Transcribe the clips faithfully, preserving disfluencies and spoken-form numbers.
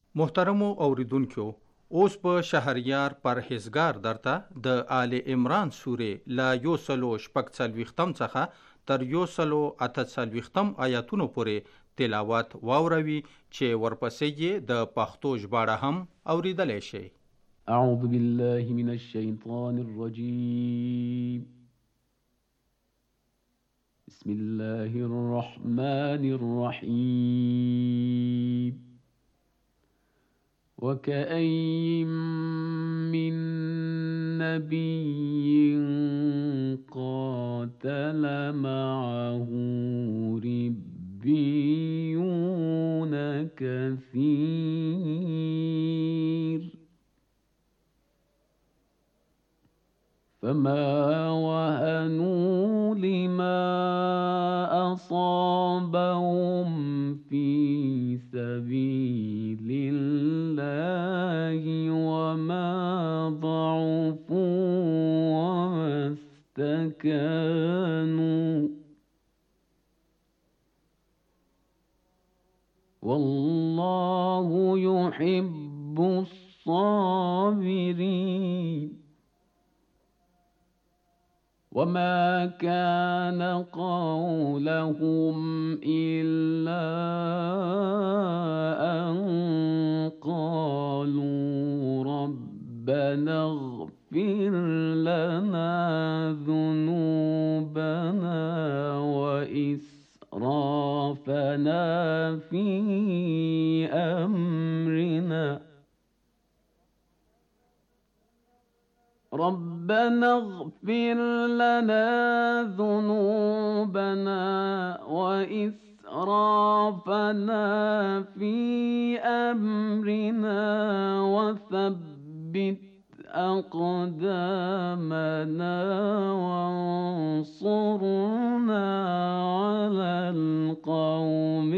محترمو اوریدونکو، اوس په شهریار پرهیزګار درته د آل عمران سورې لا یو سلو شپږ څلوېښتم څخه تر یو سلو اته څلوېښتم آیاتونو پورې تلاوت واوروي چې ورپسې یې د پښتو ژباړه هم اوریدلی شئ. اعوذ بالله من الشیطان الرجیم. بسم الله الرحمن الرحیم. وكأين من نبي قاتل معه ربيون كثير فما وهنوا لما أصابهم في سبيل الله وما ضعفوا وما استكانوا والله يحب الصابرين. وما كان قولهم إلا أن قالوا ربنا اغفر لنا ذنوبنا وإسرافنا في أمرنا ربنا اغفر لنا ذنوبنا وإسرافنا في أمرنا وثبت أقدامنا وانصرنا على القوم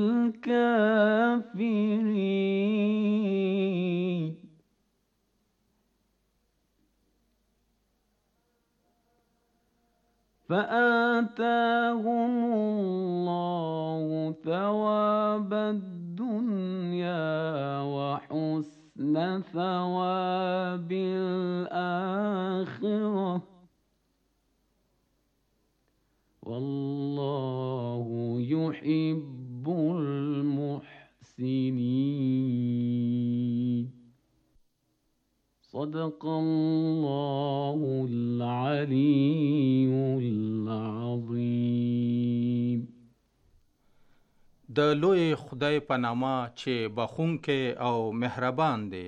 الكافرين. فآتاهم الله ثواب الدنيا وحسن ثواب الآخرة والله يحب المحسنين. صدق الله العلي العظيم. د لوی خدای په نامه چې بخښونکی او مهربان دی.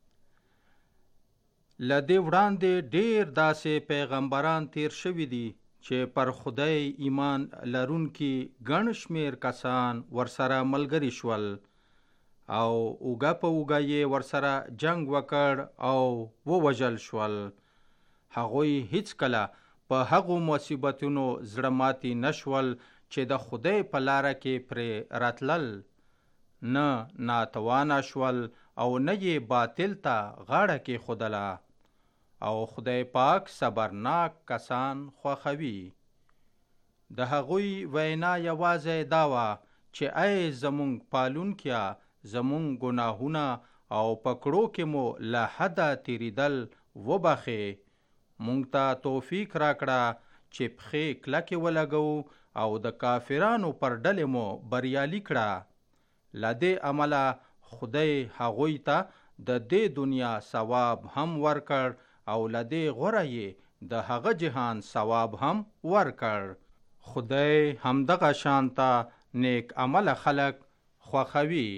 له دې وړاندې ډېر داسې پیغمبران تیر شوي دي چې پر خدای ایمان لرونکي ګڼ شمېر کسان ورسره ملګري شول او اوږه په اوږه یې ورسره جنگ وکړ او ووژل شول. هغوی هیڅکله په هغو مصیبتونو زړه ماتي نشول چې د خدای په لاره کې پرې راتلل، نه ناتوانه شول او نه یې باطل ته غاړه کېښودله. او خدای پاک صبرناک کسان خوښوي. د هغوی وینا یوازې دا وه چې ای زمونږ پالونکیه، زمونږ ګناهونه او پکړو کې مو له حده تیریدل وبخې. مونږ ته توفیق راکړه چې پښې کلکې ولګو او د کافرانو پر ډلې مو بریالي کړه. له دې عمله خدای هغوی ته د دې دنیا ثواب هم ورکړ او له دې غوره یې د هغه جهان ثواب هم ورکړ. خدای همدغه شانته نیک عمله خلق خوښوي.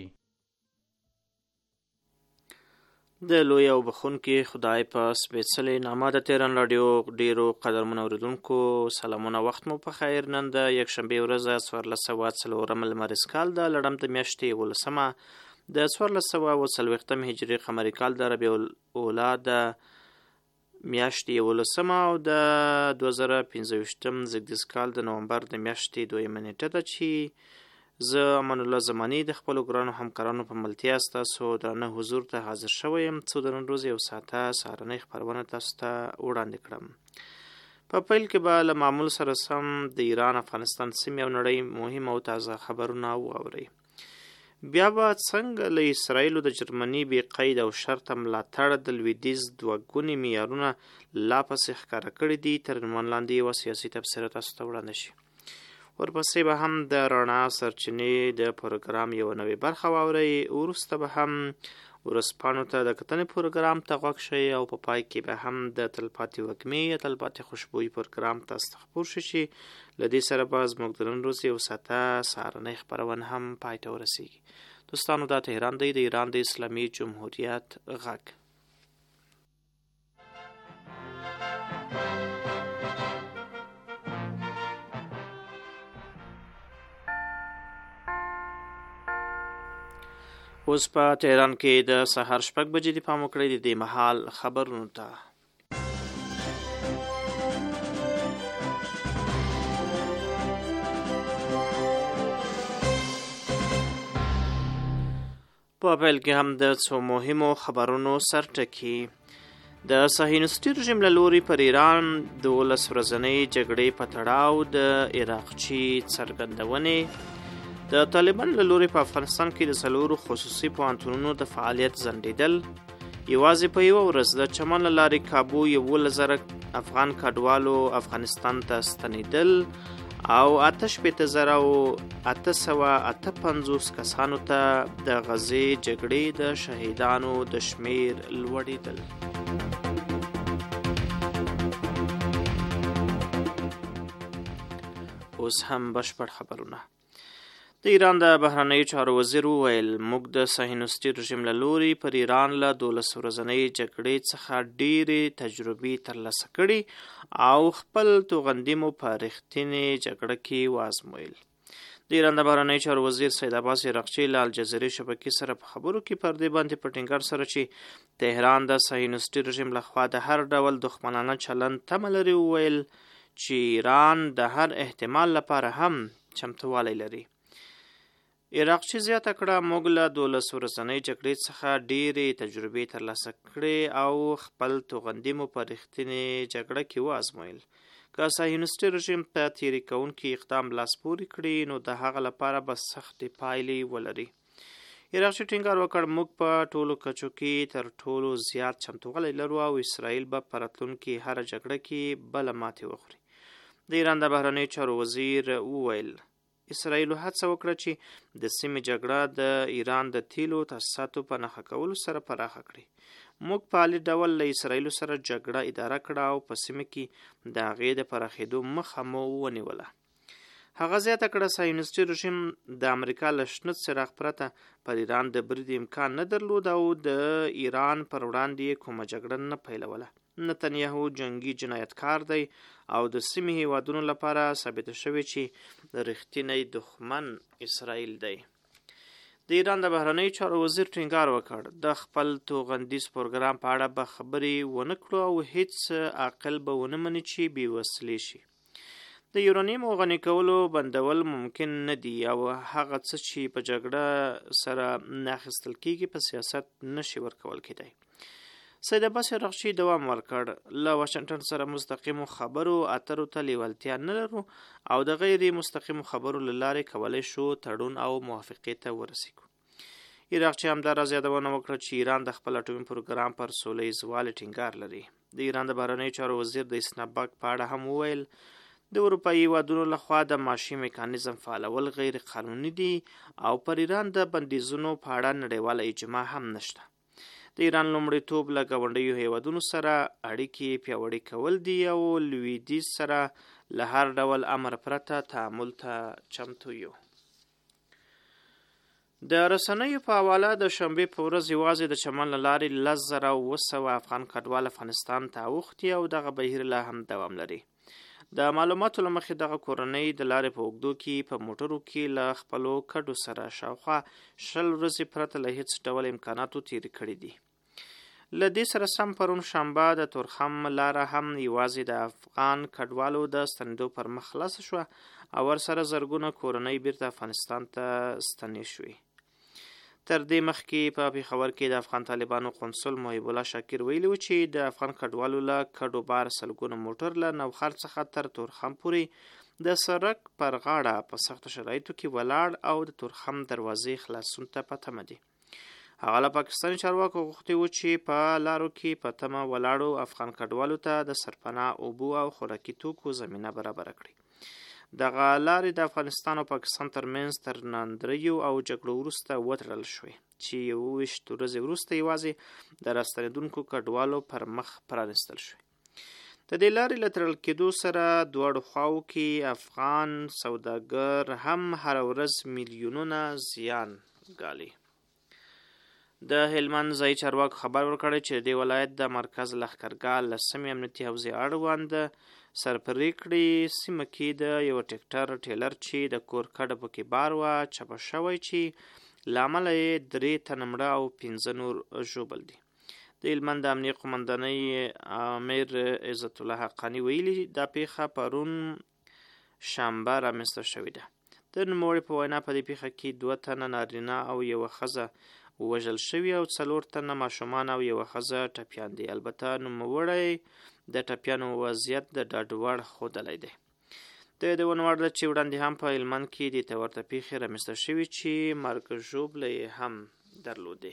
د لوی او بخښونکي خدای په سپېڅلې نامه د تهران راډیو ډېرو قدرمنو اورېدونکو سلامونه. وخت مو په خیر. نن د یکشنبې ورځ څوارلس سوه څلورم لمریز کال د لړم د میاشتې یولسمه د څوارلس سوه اوه څلوېښتم هجري قمري کال د ربیع الاولی د میاشتې یولسمه او د دوه زره پنځه ویشتم زیږدیز کال د نومبر د میاشتې دویمه نیټه ده چې زه امان الله زماني د خپلو ګرانو همکارانو په ملتیا ستاسو درانه حضور ته حاضر شوی یم څو د نن ورځې یو ساعته سهارنۍ خپرونه تاسو ته وړاندې کړم. په پیل کې به له معمول سره سم د ایران افغانستان سیمې او نړۍ مهم او تازه خبرونه واورئ. بیا به څنګه له اسرائیلو د جرمني بې قید او شرطه ملاتړ د لویدیځ دوه ګوني معیارونه لا پسې ښکاره کړي دي. تر عنوان لاندې یوه سیاسي تبصره تاسو ته وړاندې شي. ورپسې به هم د رڼا سرچینې د پروګرام یوه نوې برخه واورئ. وروسته به هم ورځپاڼو ته د کتنې پروګرام ته غوږ شئ او په پای کې به هم د تلپاتې وږمې یا تلپاتې خوشبويي پروګرام تاسو ته خپور شي چې له دې سره به زموږ د نن ورځې یو ساعته سهارنۍ خپرونه هم پای ته ورسیږي. دوستانو دا تهران دی، د ایران د اسلامي جمهوریت غږ. اوس په تهران کې د سهار شپږ بجې دي. پام وکړئ د دې مهال خبرونو ته. په پیل کې هم د څو مهمو خبرونو سرټکي. د صهیونیستي رژیم له لوري پر ایران دولس ورځنۍ جګړې په تړاو د عراقچي څرګندونې. د طالبان له لوري په افغانستان کې د څلورو خصوصي پوهنتونونو د فعالیت ځنډېدل. یوازې په یوه ورځ د چمن له لارې کابو یولس زره افغان کډوالو افغانستان ته ستنېدل او اته شپېته زره او اته سوه اته پنځوس کسانو ته د غزې جګړې د شهیدانو د شمېر لوړېدل. اوس هم بشپړ خبرونه. د ایران د بهرنیو چارو وزیر وویل موږ د صهیونیستي رژیم له لوري پر ایران له دولس ورځنۍ جګړې څخه ډېرې تجربې ترلاسه کړي او خپل توغندي مو په رښتینې جګړه کې وازمویل. د ایران د بهرنیو چارو وزیر سید عباس عراقچي له الجزیرې شبکې سره په خبرو کې پر دې باندې په ټینګار سره چې تهران د صهیونیستي رژیم لخوا د هر ډول دښمنانه چلند تمه لري وویل چې ایران د هر احتمال لپاره هم چمتوالی لري. عراقچي زیاته کړه موږ له دولس ورځنۍ جګړې څخه ډېرې تجربې ترلاسه کړې او خپل توغندي مو په رښتینې جګړه کې وازمویل. که صهیونیستي رژیم ته تېري کوونکي اقدام لاس پورې کړي نو د هغه لپاره به سختې پایلې ولري. عراقچي ټینګار وکړ موږ په ټولو کچو کې تر ټولو زیات چمتووالی لرو او اسرائیل به په راتلونکي هره جګړه کې بله ماتې وخوري. د ایران د بهرنیو چارو وزیر وویل اسرائیلو هڅه وکړه چې د سیمې جګړه د ایران د تیلو تاسیساتو په نښه کولو سره پراخه کړي. موږ په عالي ډول له اسرائیلو سره جګړه اداره کړه او په سیمه کې د هغې د پراخېدو مخه مو ونیوله. هغه زیاته کړه صهیونیستي رژیم د امریکا له شنه څراغ پرته پر ایران د برید امکان نه درلود او د ایران پر وړاندې یې کومه جګړه نه پیلوله. نتنیاهو جنگي جنایتکار دی او د سیمې هیوادونو لپاره ثابته شوې چې رښتینی دښمن اسرائیل دی. د ایران د بهرنیو چارو وزیر ټینګار وکړ د خپل توغندیز پروګرام په اړه به خبرې ونه کړو او هیڅ عاقل به ونه مني چې بې وسلې شي. د یورانیم غني کولو بندول ممکن نه دي او هغه څه چې په جګړه سره نه اخیستل کېږي په سیاست نشي ورکول کېدی. سید عباس عراقچي دوام ورکړ له واشنګټن سره مستقیمو خبرو اترو ته لیوالتیا نه لرو او د غیر مستقیمو خبرو له لارې کولی شو تړون او موافقې ته ورسیږو. عراقچي همداراز یادونه وکړه چې ایران د خپل اټومي پروګرام پر سوله ییز والي ټینګار لري. د ایران د بهرنیو چارو وزیر د اسنابک په اړه هم وویل د اروپایي هیوادونو لخوا د ماشي میکانیزم فعالول غیر قانوني دي او پر ایران د بندیزونو په اړه نړیواله اجماع هم نشته. د ایران لومړیتوب له ګاونډیو هیوادونو سره اړیکې پیاوړې کول دي او لویدیځ سره له هر ډول امر پرته تعامل ته چمتو یو. د رسنیو په حواله د شنبې په ورځ یوازې د چمن له لارې لس زره اوه سوه افغان کډوال افغانستان ته اوښتي او دغه بهیر لا هم دوام لري. د معلوماتو له مخې دغه کورنۍ د لارې په اوږدو کې په موټرو کې له خپلو کډو سره شاوخوا شل ورځې پرته له هیڅ ډول امکاناتو تېرې کړي دي. له دې سره سم پرون شنبه د تورخم لاره هم یوازې د افغان کډوالو د ستنېدو پر مخ خلاصه شوه او ورسره زرګونه کورنۍ بیرته افغانستان ته ستنې شوې. تر دې مخکې په پېښور کې د افغان طالبانو قونسل محب الله شاکر ویلي و چې د افغان کډوالو له کډو بار سلګونه موټر له نوخر څخه تر تورخم پورې د سړک پر غاړه په سختو شرایطو کې ولاړ او د تورخم دروازې خلاصون ته په تمه دي. هغه له پاکستاني چارواکو غوښتي وو چې په لارو کې په تمه ولاړو افغان کډوالو ته د سرپناه اوبو او خوراکي توکو زمینه برابره کړي. دغه لارې د افغانستان او پاکستان ترمنځ تر ناندریو او جګړو وروسته وتړل شوې چې یوویشت ورځې وروسته یوازې د راستنېدونکو کډوالو پر مخ پرانیستل شوې. د دې لارې له تړل کېدو سره دواړو خواو کې افغان سوداګر هم هره ورځ میلیونونه زیان ګالي. د هلمند ځایي چارواکو خبر ورکړی چې د دې ولایت د مرکز لښکرګاه لسمې امنیتي حوزې اړوند سرپریکړې سیمه کې د یو ټیکټر ټیلر چې د کور کډه پکې بار وه چپه شوی چې له امله یې درې تنه مړه او پنځه نور ژوبل دي. د هلمند د امنیې قومندانۍ امیر عزت الله حقاني ویلي دا پیښه پرون شنبه رامنځته شوې ده. د نوموړي په وینا په دې پیښه کې دوه تنه نارینه او یوه ښځه وژل شوي او څلور تنه ماشومان او یوه ښځه ټپیان دي. البته نوموړی د ټپیانو وضعیت د ډاډ وړ ښودلی دی. د دې ونه وړ ده چې وړاندې هم په هلمند کې دې ته ورته پیښې رامنځته شوي چې مرګ ژوبله یې هم درلودې.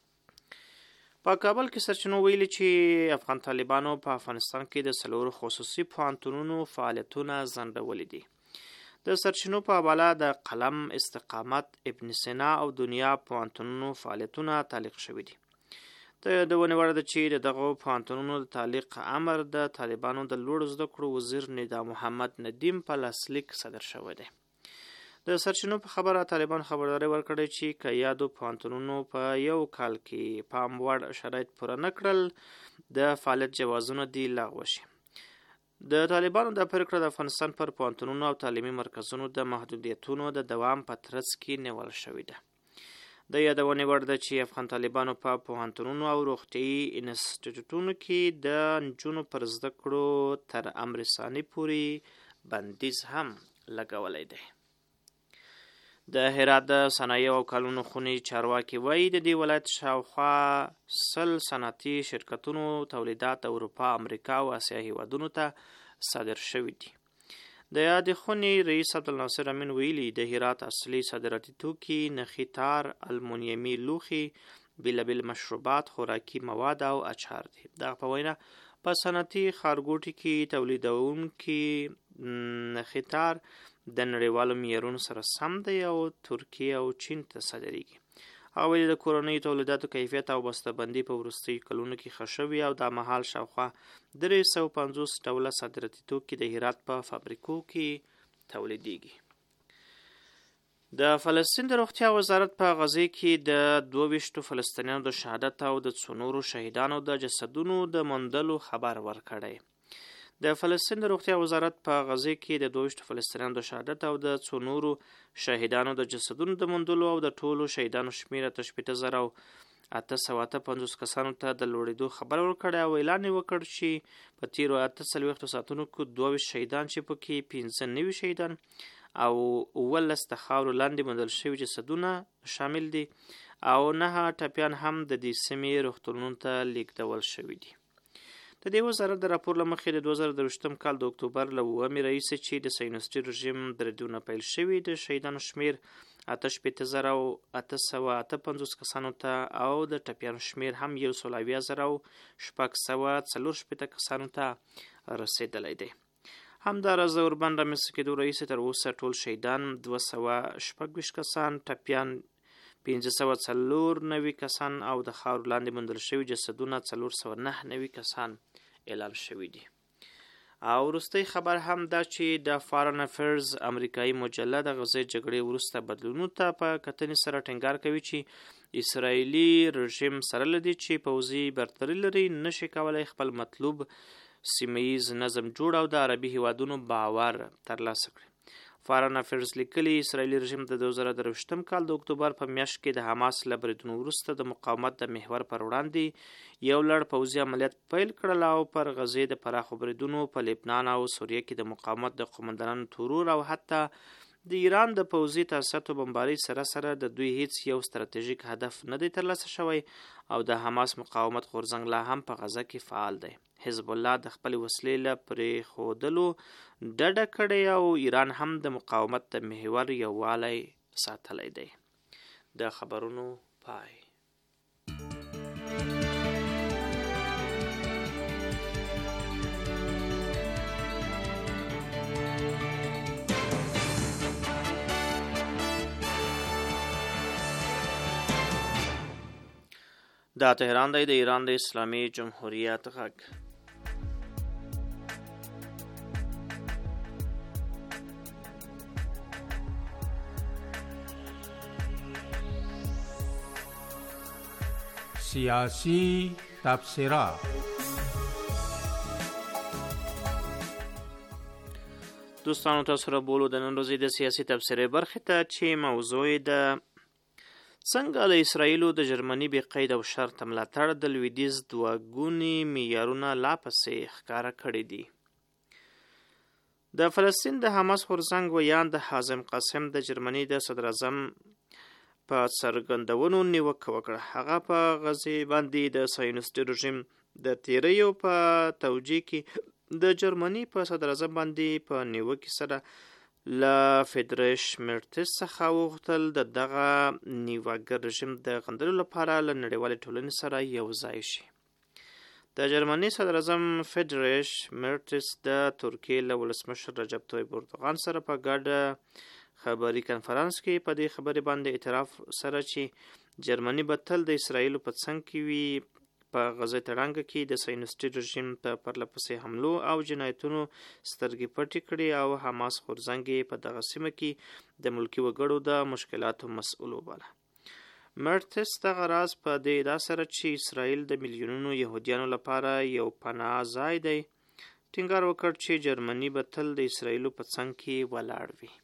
په کابل کې سرچینو ویلي چې افغان طالبانو په افغانستان کې د څلورو خصوصي پوهنتونونو فعالیتونه ځنډولي دي. د سرچینو په حواله د قلم، استقامت، ابن سینا او دنیا پوهنتونونو فعالیتونه تعلیق شوي دي. د ونې وړ ده چې د دغو پوهنتونونو د تعلیق امر د طالبانو د لوړو زده کړو وزیر ندا محمد ندیم په لاسلیک صدر شوی دی. د سرچینو په خبره طالبان خبرداری ورکړی چې که یادو پوهنتونونو په یو کال کې پام وړ شرایط پوره نه کړل د فعالیت جوازونه دې لغوه شي. د طالبانو د پرېکړه د افغانستان پر پوهنتونونو او تعلیمي مرکزونو د محدودیتونو د دوام په ترڅ کې نیول شوې ده. د یادونې وړ ده چې افغان طالبانو په پوهنتونونو او روغتیايي انسټیټیوټونو کې د نجونو پر زده کړو تر امر ثاني پورې بندیز هم لګولی دی. د هرات د صنایعو او کلونو خونې چارواکي وایي د دې ولایت شاوخوا سل صنعتي شرکتونو تولیدات اروپا، امریکا او اسیا هیوادونو ته صادر شوي دي. د یادې خونې رئیس عبدالناصر امین ویلي د هرات اصلي صادراتي توکي نخي تار، المونیمي لوښي، بېلابېل مشروبات، خوراکي مواد او اچار دي. دغه په وینا په صنعتي ښارګوټي کې تولیدونکي نخي تار د نړیوالو معیارونو سره سم دی او ترکیه او چین ته صادریږي. هغه ویلي د کورنیو تولیداتو کیفیت او بسته‌بندي په وروستیو کلونو کې ښه شوې او دا مهال شاوخوا درې سوه پنځوس ډوله صادراتي توکي د هرات په فابریکو کې تولیدیږي. د فلسطین د روغتیا وزارت په غزې کې د دوه ویشتو فلسطینیانو د شهادت او د څو نورو شهیدانو د جسدونو د موندلو خبر ورکړی. د فلسطین د روغتیا وزارت په غزې کې د دوه ویشتو فلسطینیانو د شهادت او د څو نورو شهیدانو د جسدونو د موندلو او د ټولو شهیدانو شمېر اته شپېته زره او اته سوه اته پنځوس کسانو ته د لوړېدو خبر ورکړی او اعلان یې وکړ چې په تېرو اته څلوېښتو ساعتونو کې دوه ویشت شهیدان چې پکې پنځه نوي شهیدان او اوولس د خاورو لاندې موندل شوي جسدونه شامل دي او نهه ټپیان هم د دې سیمې روغتونونو ته لیږدول شوي دي. د دې وزارت د راپور له مخې د دوه زره درویشتم کال د اکتوبر له اوومې راهیسې چې د صهیونیستي رژیم بریدونه پیل شوي د شهیدانو شمېر اته شپېته زره او اته سوه اته پنځوس کسانو ته او د ټپیانو شمېر هم یو سل اویا زره او شپږ سوه څلور شپېته کسانو ته رسېدلی دی. همداراز د اوربند رامنځته کېدو راهیسې تر اوسه ټول شهیدان دوه سوه شپږ ویشت کسان، ټپیان پنځه سوه څلور نوي کسان او د خاورو لاندې موندل شوي جسدونه څلور سوه نهه نوي کسان اعلان شوي دي. او وروستی خبر هم دا چې د فارن افیرز امریکایي مجله د غزې جګړې وروسته بدلونونو ته په کتنې سره ټینګار کوي چې اسرائیلي رژیم سره له دې چې پوځي برتري لري نشي کولی خپل مطلوب سیمهییز نظم جوړ او د عربي هیوادونو باور ترلاسه کړي. فارن افیرز لیکلي اسرائیلي رژیم د دوه زره درویشتم کال د اکتوبر په میاشت کې د حماس له بریدونو وروسته د مقاومت د محور پر وړاندې یو لړ پوځي عملیات پیل کړل او پر غزې د پراخو بریدونو په لبنان او سوریه کې د مقاومت د قومندانانو ترور او حتی د ایران د پوځي تاسیساتو بمبارۍ سره سره د دوی هیڅ یو ستراتیژیک هدف نه دی ترلاسه شوی او د حماس مقاومت غورځنګ لا هم په غزه کې فعال دی. حزب الله د خپل وسلې له پرې خودلو ډډه کړې او ایران هم د مقاومت د محور یووالی ساتلی دی. د خبرونو پای. دا تهران دی، د ایران د اسلامي جمهوریت غږ. سیاسی تبصره. دوستانو تاسو را بولو د نن ورځې د سیاسي تبصرې برخې ته چې موضوع د څنګه له اسرائیلو د جرمني بې قید او شرط ملاتړ د لویدیځ دوه ګوني معیارونه لا پسې ښکاره کړي دي. د فلسطین د حماس غورځنګ ویان د حازم قاسم د جرمني د صدراعظم په څرګندونو نیوکه وکړه. هغه په غزې باندې د صهیونیستي رژیم د تیریو په توجیه کې د جرمني په صدراعظم باندې په نیوکې سره له فریدریش مرتس څخه وغوښتل د دغه نیواګر رژیم د غندلو لپاره له نړیوالې ټولنې سره یو ځای شي. د جرمني صدراعظم فریدریش مرتس د ترکیې له ولسمشر رجب طیب اردوغان سره په ګډه خبري کنفرانس کې په دې خبرې باندې اعتراف سره چې جرمني به تل د اسرائیلو په څنګ کې وي په غزه تړانګه کې د صهیونیستي رژیم په پرله پسې حملو او جنایتونو سترګې پټې کړي او حماس غورځنګ په دغه سیمه کې د ملکي وګړو د مشکلاتو مسؤل وباله. مرتس دغه راز په دې ادعا سره چې اسرائیل د میلیونونو یهودیانو لپاره یو پناه ځای دی ټینګار وکړ چې جرمني به تل د اسرائیلو په څنګ کې ولاړ وي.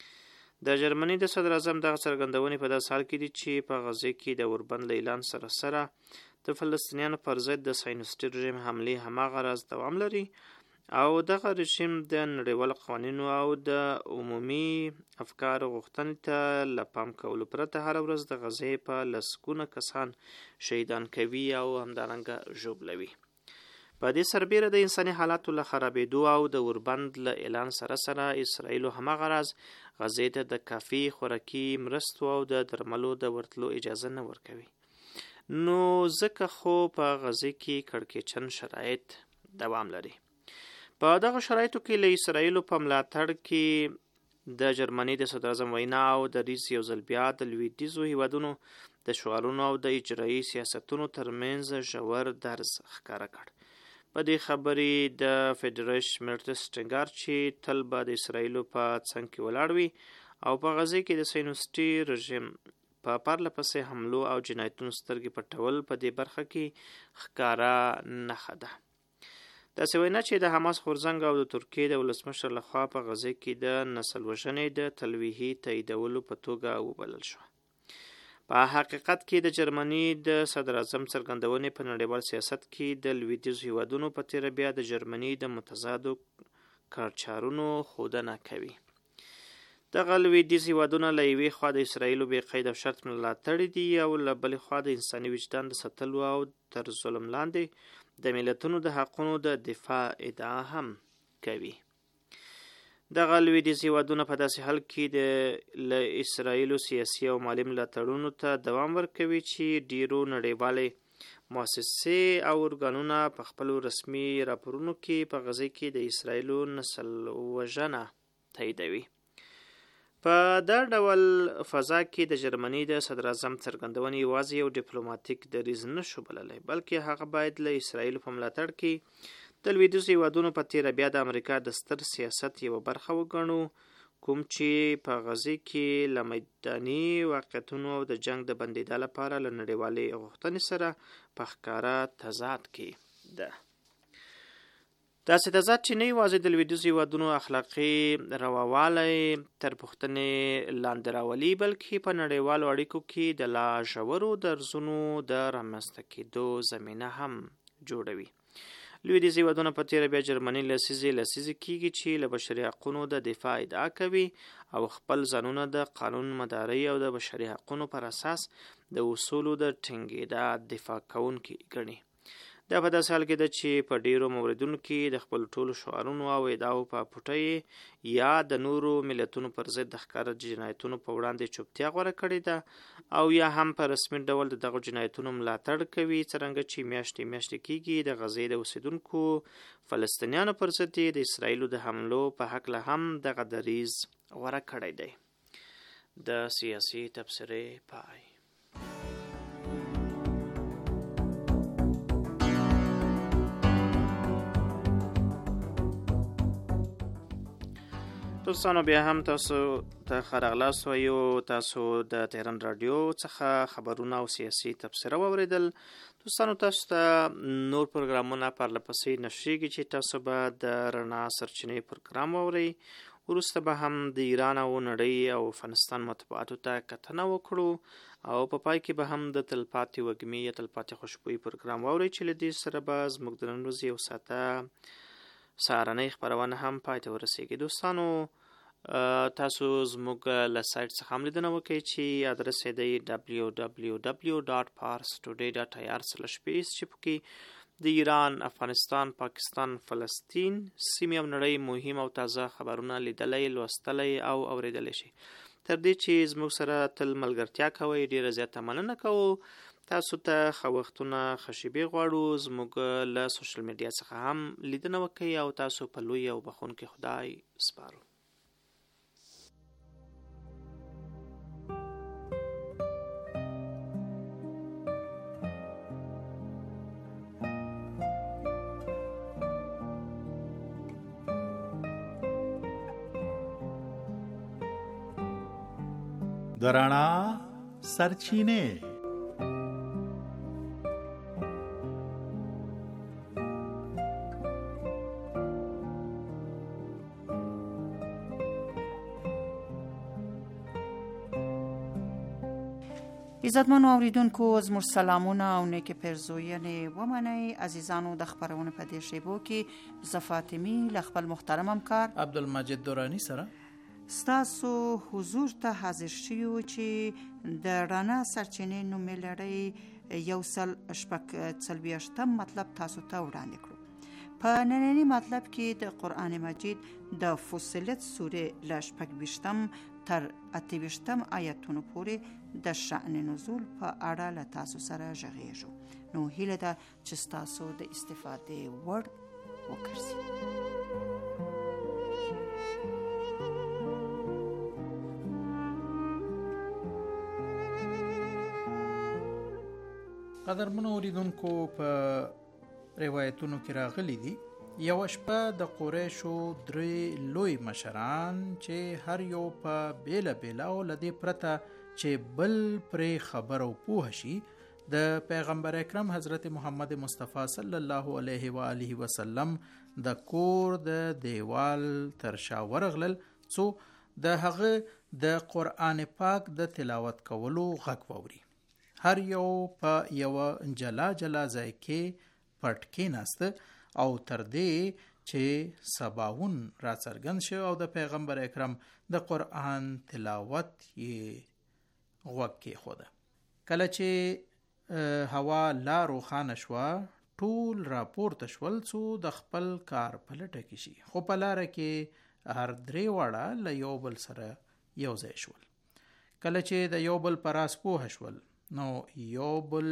د جرمني د صدراعظم دغه څرګندونې په داسې حال کې دي چې په غزه کې د اوربند له اعلان سره سره د فلسطینیانو پر ضد د صهیونیستي رژیم حملې هماغه راز دوام لري او دغه رژیم د نړیوالو قوانینو او د عمومي افکارو غوښتنې ته له پام کولو پرته هره ورځ د غزې په لسګونه کسان شهیدان کوي او همدارنګه ژوبلوي. په دې سربیره د انساني حالاتو له خرابېدو او د اوربند له اعلان سره سره اسرائیلو هماغه راز غزې ته د کافي خوراکي مرستو او د درملو د ورتلو اجازه نه ورکوي. نو ځکه خو په غزه کې کړکېچن شرایط دوام لري. په دغه شرایطو کې له اسرائیلو په ملاتړ کې د جرمني د صدراعظم وینا او دریځ یو ځل بیا د لویدیځو هیوادونو د شعارونو او د اجرایي سیاستونو ترمنځ ژور درز ښکاره کړ. په دې خبرې د فریدریش مرتس ټینګار چې تل به د اسرائیلو په څنګ کې ولاړ وي او په غزه کې د صهیونیستي رژیم په پرله پسې حملو او جنایتونو سترګې پټول په دې برخه کې ښکاره نښه ده. داسې وینا چې د حماس غورځنګ او د ترکیې د ولسمشر لخوا په غزه کې د نسل وژنې د تلویحي تاییدولو په توګه وبلل شو. په حقیقت کې د جرمني د صدراعظم څرګندونې په نړیوال سیاست کې د لویدیځو هیوادونو په تیره بیا د جرمني د متضادو کارچارونو ښودنه کوي. دغه لویدیځ هیوادونه له یوې خوا د اسرائیلو بې قید او شرط ملاتړي دي او له بلې خوا د انساني وجدان د ساتلو او تر ظلم لاندې د ملتونو د حقونو د دفاع ادعا هم کوي. دغه لویدیځ هیوادونه په داسې حال کې د له اسرائیلو سیاسي او مالي ملاتړونو ته دوام ورکوي چې ډیرو نړیوالې مؤسسې او ارګانونه په خپلو رسمي راپورونو کې په غزه کې د اسرائیلو نسل وژنه تاییدوي. په دا ډول فضا کې د جرمني د صدراعظم څرګندونې یوازې یو ډیپلوماټیک دریځ نشو بللی، بلکې هغه باید له اسرائیلو په ملاتړ کې د لویدیځو هیوادونو په تیره بیا د امریکا د ستر سیاست یوه برخه وګڼو، کوم چې په غزه کې له میداني واقعیتونو او د جنگ د بندېدا لپاره له نړیوالې غوښتنې سره په ښکاره تضاد کې ده. داسې تضاد چې نه یوازې د لویدیځو هیوادونو اخلاقي رواوالی تر پوښتنې لاندې راولي، بلکې په نړیوالو اړیکو کې د لا ژورو درزونو د رامنځته کېدو زمینه هم جوړوي. لویدیځ هیوادونه په تیره بیا جرمني لسیزې لسیزې کېږي چې له بشري حقونو د دفاع ادعا کوي او خپل ځانونه د قانون مدارۍ او د بشري حقونو پر اساس د اصولو د ټینګېدا دفاع کوونکي ګڼي. دا په داسې حال کې ده چې په ډیرو موردونو کې د خپل ټولو شعارونو او ادعاو په پټۍ یا د نورو ملتونو پر ضد د ښکاره جنایتونو په وړاندې چوپتیا غوره کړې ده او یا هم په رسمي ډول د دغو جنایتونو ملاتړ کوي، څرنګه چې میاشتې میاشتې کېږي د غزې د اوسیدونکو فلسطینیانو پر ضد د اسرائیلو د حملو په هکله هم دغه دریځ غوره کړی دی. د سیاسي تبصرې پای. دوستانو بیا هم تاسو ته ښه راغلاست وایو. تاسو د تهران رادیو څخه خبرونه او سیاسي تبصره واورېدل. دوستانو تاسو ته نور پروګرامونه پرله پسې نشریږي چې تاسو به د رڼا سرچینې پروګرام واورئ. وروسته به هم د ایران او نړۍ او افغانستان مطبوعاتو ته کتنه وکړو او په پای کې به هم د تلپاتې وږمې یا تلپاتې خوشبويي پروګرام واورئ چې له دې سره به زموږ د نن ورځې یو ساعته سهارنۍ خپرونه هم پای ته ورسیږي. دوستانو تاسو زموږ له سایټ څخه هم لیدنه وکړئ چې ادرس یې دی ډبلیو ډبلیو ډبلیو ډاټ پارس ټوډے ډاټ آی آر سلش پیس چې پکې د ایران، افغانستان، پاکستان، فلسطین سیمې او نړۍ مهم او تازه خبرونه لیدلی، لوستلی او اوریدلی شي. تر دې چې زموږ سره تل ملګرتیا کوئ ډېره زیاته مننه کوو. تاسو ته ښه وختونه ښه شېبې غواړو. زموږ له سوشل میډیا څخه هم لیدنه وکړئ او تاسو په لوی او بخښونکي خدای سپارو. د رڼا سرچینې. عزتمنو اوریدونکو زموږ سلامونه او نیکې پیرزوینې ومنئ. عزیزانو د خپرونې په دې شیبو کې زه فاطمي له خپل محترم همکار عبدالمجید دورانی سره ستاسو حضور ته حاضر شویو چې د رڼا سرچینې نومې لړۍ یو سل شپږ څلوېښتم مطلب تاسو ته وړاندې کړو. په ننني مطلب کې د قرآن مجید د فصلت سورې له شپږ ویشتم تر اته ویشتم آیتونو پورې د شأن نزول په اړه له تاسو سره غږیږو. نو هیله ده چې ستاسو د استفادې وړ وګرځي. قدرمنو اوریدونکو په روایتونو کې راغلي دي یو شپه د قریشو درې لوی مشران چې هر یو په بیله بیله او لدې پرته چې بل پرې خبر او پوه شي د پیغمبر اکرم حضرت محمد مصطفی صلی الله علیه و آله وسلم د کور د دیوال تر شا ورغلل څو د هغه د قرآن پاک د تلاوت کولو غږ واوري. هر یو په یو جلا جلا ځای کې پټ کېناسته او تر دې چې سباون را څرګند شو او د پیغمبر اکرم د قرآن تلاوت یې غوږ کېښوده. کله چې هوا لا روښانه شوه ټول راپورته شول څو د خپل کار په لټه کې شي، خو په لاره کې هر درې واړه له یو بل سره یو ځای شول. کله چې د یو بل په راز پوه شول نو یو بل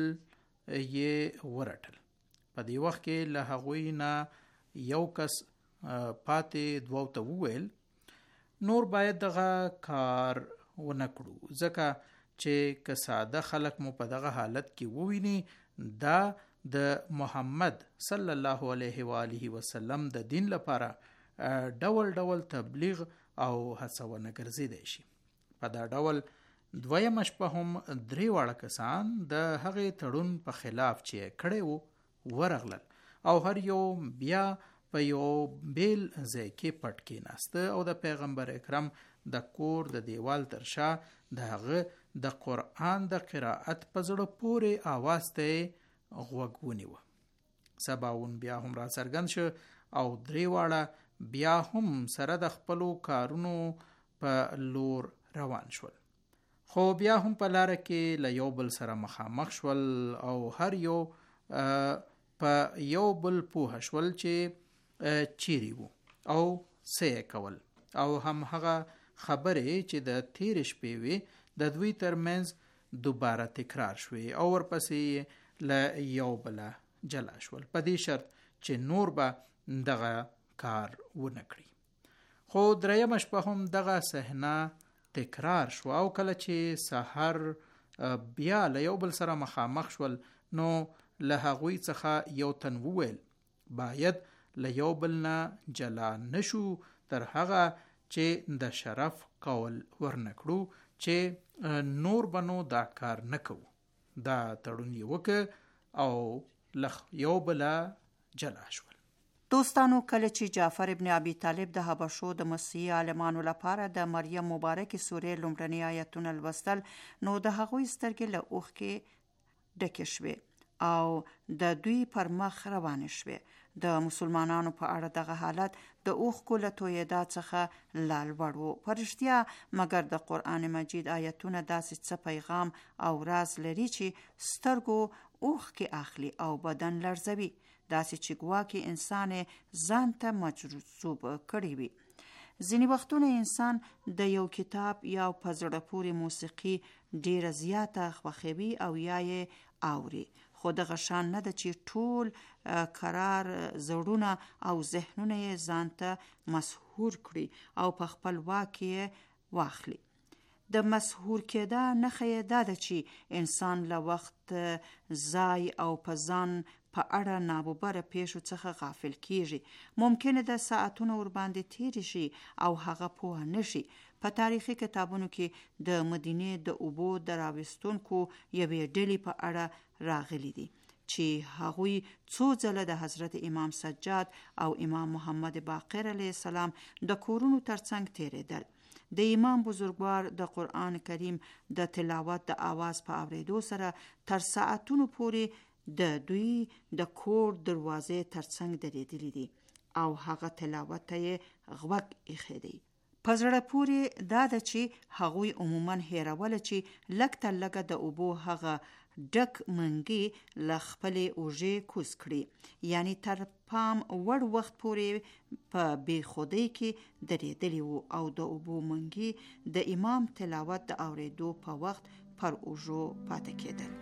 یې ورټل. په دې وخت کې له هغوی نه یو کس پاتې دوو ته وویل نور باید دغه کار ونه کړو، ځکه چې که ساده خلک مو په دغه حالت کې وویني دا د محمد صلی الله علیه و آله وسلم د دین لپاره ډول ډول تبلیغ او هڅونه ګرځیدای شي. په دا ډول دویم شپه هم درې واړه کسان د هغې تړون په خلاف چې کړی وو ورغلل او هر یو بیا په یو بیل ځای کې پټ کېناسته او د پیغمبر اکرم د کور د دیوال تر شا د هغه د قرآن د قرائت په زړه پورې آواز ته غوږ ونیوه. سباون بیا هم را څرګند شو او درې واړه بیا هم سره د خپلو کارونو په لور روان شول. خو بیا هم په لاره کې له یو بل سره مخامخ شول او هر یو په یو بل پوه شول چې چیرې وو او څه یې کول، او هم هغه خبرې چې د تیر شپې وي د دوی ترمنځ دوباره تکرار شوې او ورپسې له یو بل جلا شول، په دې شرط چې نور به دغه کار ونه کړي. خو دریم شپه هم دغه صحنه تکرار شو او کله چې سحر بیا له یو بل سره مخامخ شول نو له هغوی څخه یو تن وویل باید له یو بل نه جلا نشو تر هغه چې د شرف قول ورنکړو چې نور بنو دا کار نکو. دا تړون یې وکړ او لخ یو بل جلا شول. دوستانو، کله چې جعفر ابن ابي طالب د حبشو د مسیحي عالمانو لپاره د مریم مبارکې سورې لومړني آیتونه لوستل نو د هغوی سترګې له اوښکې ډکې شوې او د دوی پر مخ روانې شوې. د مسلمانانو په اړه دغه حالت د اوښکو له تویېدا څخه لا لوړ و. په رښتیا مګر د قرآن مجید آیتونه داسې څه پیغام او راز لري چې سترګو اوښکې اخلي او بدن لړزوي، داسې چې ګواکې انسان ځان ته مجذوب کړی وي. ځینې وختونه انسان د یو کتاب یا په زړه پورې موسیقي ډیره زیاته خوښوي او یا یې اوري، خو دغه شان نه ده چې ټول قرار زړونه او ذهنونه یې ځان ته مسحور کړي او په خپل واک یې واخلي. د مسحور کېده نښه یې دا ده چې انسان له وخت ځای او په ځان په اړه ناببره پیښو څخه غافل کیږي. ممکنه د ساعتونو ورباندې تیر شي او هغه پوه نشي. په تاریخي کتابونو کې د مدینې د اوبو د راوستونکو یوې ډلې په اړه راغلي دي چې هغوی څو ځله د حضرت امام سجاد او امام محمد باقر علیه السلام د کورونو ترڅنګ تیریدل. د امام بزرگوار د قرآن کریم د تلاوت د آواز په اوریدو سره تر ساعتونو پورې د دوی د کور دروازې ترڅنګ درېدلي دي او هغه تلاوت ته یې غوږ ایښی دی. په زړه پورې دا ده چې هغوی عموما هیروله چې لږ تر لږه د اوبو هغه ډک منګي له خپلې اوږې کوز کړي، یعنی تر پام وړ وخت پورې په بې خودۍ کې درېدلی وو او د اوبو منګي د امام تلاوت د اوریدو په وخت پر اوږو پاتې کېدل.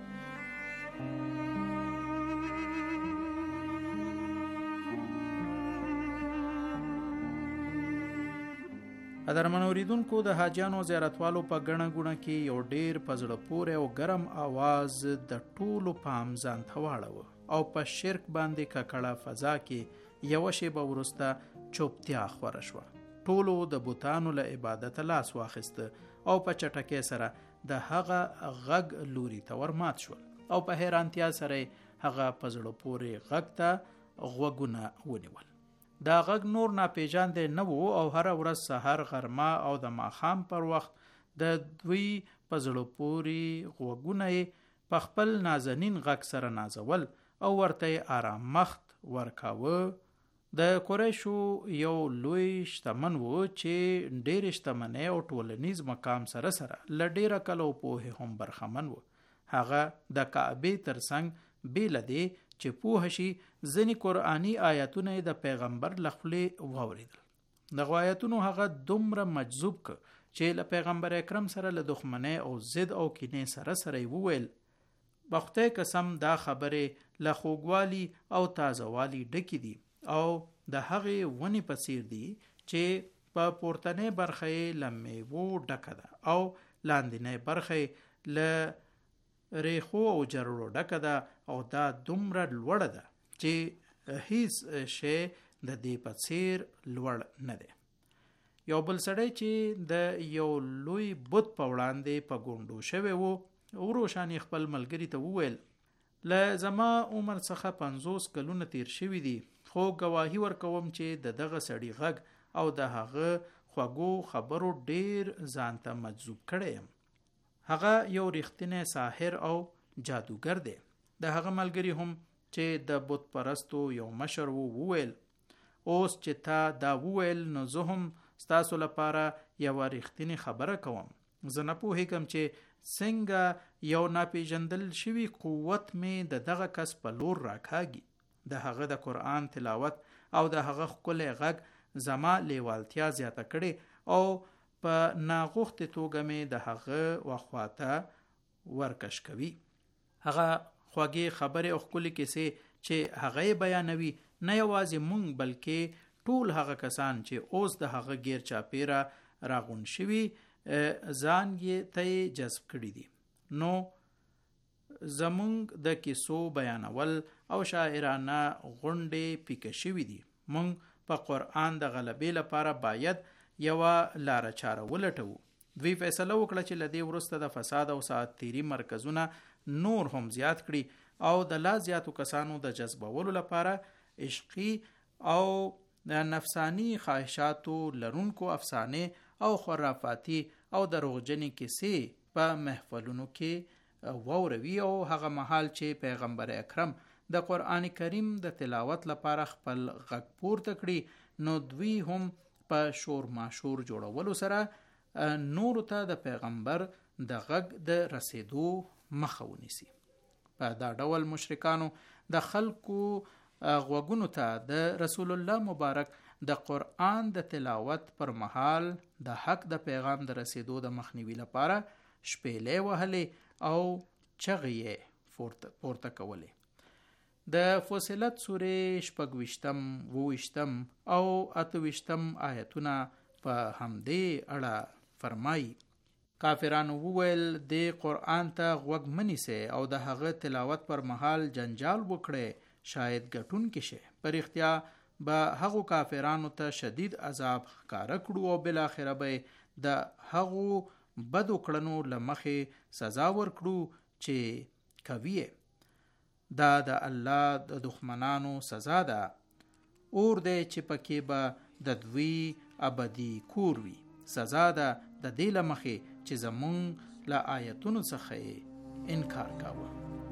قدرمن اوریدونکو، د حاجیانو زیارتوالو په ګڼه ګوڼه کې یو ډیر په زړه پورې او ګرم आवाज د ټولو پام ځان ته واړاوه او په شرک باندې ککړه فضا کې یوه شیبه وروسته چوپتیا خوره شوه. ټولو د بوتانو له عبادت لاس واخیسته او په چټکۍ سره د هغه غږ لوري ته ورمات شول او په حیرانتیا سره هغه په زړه پورې غږ ته غوږونه ونیول. دا غږ نور ناپیژاندی نه وو او هره ورځ سحر، غرمه او د ماښام پر وخت د دوی په زړه پورې غوږونه یې په خپل نازنین غږ سره نازول او ورته آرام مخت ورکاوه. د قریشو یو لوی شتمن وو چې ډېر شتمنۍ او ټولنیز مقام سره سره له ډېره کلو پوهې هم برخمن وو. هغه د کعبې ترڅنګ بیله دی چې پوه شي ځینې قرآني آیاتونه د پیغمبر له خولې واورېدل. دغو آیاتونو هغه دومره مجذوب که چې له پیغمبر اکرم سره له دښمنۍ او ضد او کینې سره سره یې وویل په خدای قسم دا خبرې له خوږوالي او تازهوالي ډکې دي او د هغې ونې په څیر دي چې په پورتنۍ برخه یې له میوو ډکه ده او لاندنۍ برخه یې له ریخو او جرړو ډکه ده او دا دومره لوړه ده چې هیڅ شی د دې په څیر لوړ نه دی. یو بل سړی چې د یو لوی بت په وړاندې په ګونډو شوی وو وروشانې خپل ملګري ته وویل له زما عمر څخه پنځوس کلونه تیر شوي دي، خو ګواهي ورکوم چې د دغه سړي غږ او د هغه خوږو خبرو ډیر ځان ته مجذوب کړی یم. هغه یو ریښتینی ساحر او جادوګر دی. د هغه ملګري هم چې د بت پرستو یو مشر وو وویل اوس چې تا دا وویل نو زه هم ستاسو لپاره یوه ریښتینې خبره کوم. زه نه پوهیږم چې څنګه یو ناپیژندل شوي قوت مې د دغه کس په لور راکاږي. د هغه د قرآن تلاوت او د هغه ښکلی غږ زما لیوالتیا زیاته کړې او په ناغوښتې توګه مې د هغه وخواته ورکش کوي. هغه خوږې خبرې او ښکلې کیسې چې هغه یې بیانوي نه یوازې مونږ بلکې ټول هغه کسان چې اوس د هغه غیر چاپیره راغون شوي ځان یې ته جذب کړي دي. نو زمونږ د کیسو بیانول او شاعرانه غونډې پیکه شوي دي. مونږ په قرآن د غلبې لپاره باید یوه لاره چاره ولټوو. دوی فیصله وکړه چې له دې وروسته د فساد او ساعت تیري مرکزونه نور هم زیات کړي او د لا زیاتو کسانو د جذبولو لپاره عشقي او د نفسانی خواهشاتو لرونکو افسانې او خرافاتی او دروغجنې کیسې په محفلونو کې ووروي او هغه مهال چې پیغمبر اکرم د قرآن کریم د تلاوت لپاره خپل غږ پورته کړي نو دوی هم په شور ماشور جوړولو سره نورو ته د پیغمبر د غږ د رسیدو مخه ونیسي. په دا ډول مشرکانو د خلکو غوږونو ته د رسول الله مبارک د قرآن د تلاوت پر مهال د حق د پیغام د رسیدو د مخنیوي لپاره شپېلې وهلې او چغې یې پورته کولې. د فصلت سورې شپږویشتم، اوویشتم او اتهویشتم آیتونه په همدې اړه فرمایي: کافرانو وویل دې قرآن ته غوږ منیسئ او د هغه تلاوت پر مهال جنجال وکړئ، شاید ګټون کې شي. پر اختیا به هغو کافرانو ته شدید عذاب ښکاره کړو او بالاخره به د هغو بدو کړنو له مخې سزا ورکړو چې کوي. دا د الله د دښمنانو سزا ده، اور دی چې پکې به د دوی ابدي کور وي. سزا ده د دې له مخې چې زمونږ له آیتونو څخه انکار کاوه.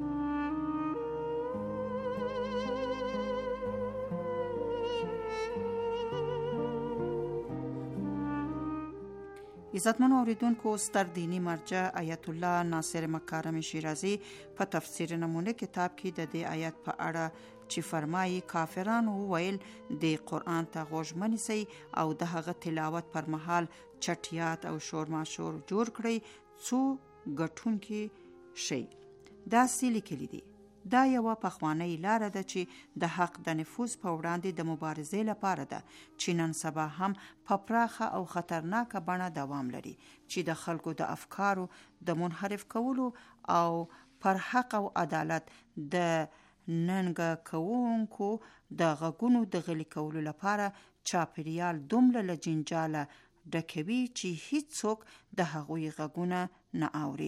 عزتمنو اوریدونکو، ستر دینی مرجع آیت الله ناصر مکارم شیرازی په تفسیر نمونه کتاب کې د دې آیت په اړه چې فرمایي کافرانو وویل د قرآن ته غوږ منیسئ او د هغه تلاوت پر مهال چټیات او شور ماشور جوړ کړئ څو ګټونکي شي. دا سی لیکلي دي. دا یوه پخوانۍ لاره ده چې د حق د نفوذ په وړاندې د مبارزې لپاره ده چې نن سبا هم په پراخه او خطرناکه بڼه دوام لري چې د خلکو د افکارو د منحرف کولو او پر حق او عدالت د ننګه کوونکو د غږونو د غلي کولو لپاره چاپیریال دومره له جنجاله ډکوي چې هیڅوک د هغوی غږونه نه اوري.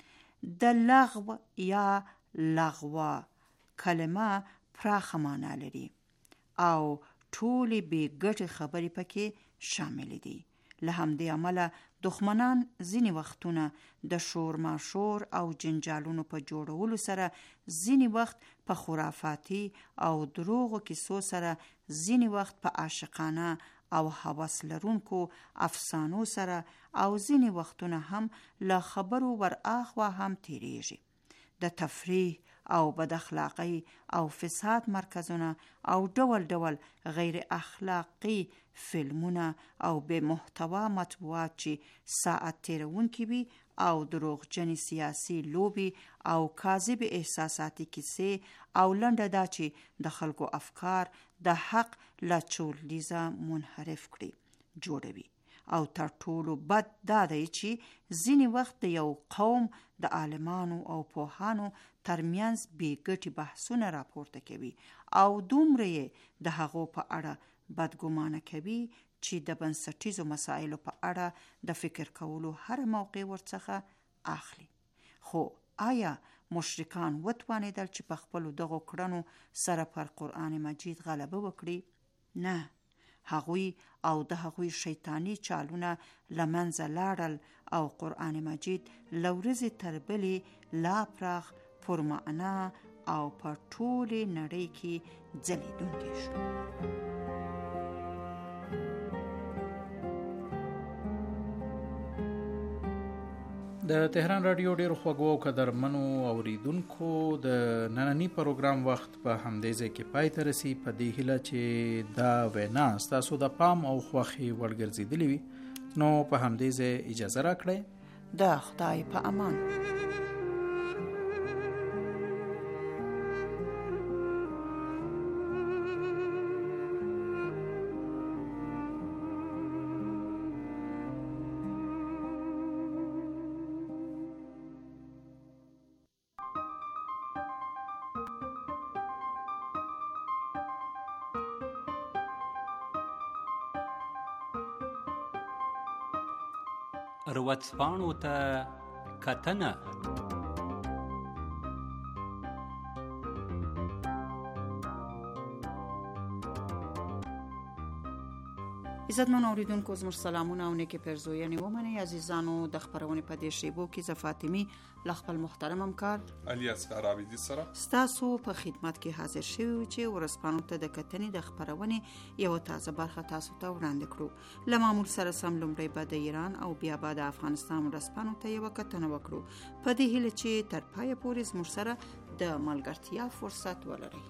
د لغو یا لغوا کلمه پراخه معنا لري او ټولې بې ګټې خبرې پکې شامل دي. له همدې امله دښمنان ځینې وختونه د شور ماشور او جنجالونو په جوړولو سره، ځینې وخت په خرافاتي او دروغو کیسو سره، ځینې وخت په عاشقانه او هوس لرونکو افسانو سره او ځینې وختونه هم له خبرو ور اخوا هم تیریږي. د تفریح او بد اخلاقی او فساد مرکزونه او ډول ډول غیر اخلاقی فلمونه او به محتوا مطبوعات چې ساعت تیرونکي وي او دروغجن سیاسی لوبي او کاذب احساساتی کیسې او لنډه دا چې د خلکو افکار د حق له چورلیزه منحرف کړي جوړوي. او تر ټولو بد دا دی چې ځینې وخت د یو قوم د عالمانو او پوهانو ترمنځ بې ګټې بحثونه راپورته کوي او دومره یې د هغو په اړه بدګمانه کوي چې د بنسټیزو مسایلو په اړه د فکر کولو هر موقع ورڅخه اخلي. خو آیا مشرکان وتوانیدل چې په خپلو دغو کړنو سره پر قرآن مجید غلبه وکړي؟ نه، هغوی او د هغوی شیطانی چالونه لمنځه لاړل او قرآن مجید لورزې تر بلې لا پراخ پرمعنا او په ټولې نړۍ کې ځلیدونکی شو. د تهران رادیو ډیرو خوږو او قدرمنو اوریدونکو د نننی پروګرام وخت په همدې ځای کې پای ته رسي، په دې هیله چې دا وینا ستاسو د پام او خوښې وړ ګرځېدلې وي. نو په همدې ځای اجازه راکړئ. د خدای په امان. ورځپاڼو ته کتنه. عزتمن اوریدونکو، زموږ سلامونه او نیکې پیرزوینې ومنئ. عزیزانو، د خپرونې په دې شیبو کې زه فاطمي له خپل محترم همکار علي اصغر عابدي سره ستاسو په خدمت کې حاضر شوي چې ورځپاڼو ته د کتنې د خپرونې یو تازه برخه تاسو ته وړاندې کړو. له معمول سره سم لومړی به د ایران او بیا به د افغانستان ورځپاڼو ته یو کتنه وکړو، په دې هیله چې تر پایه پورې زموږ سره د ملګرتیا فرصت ولرئ.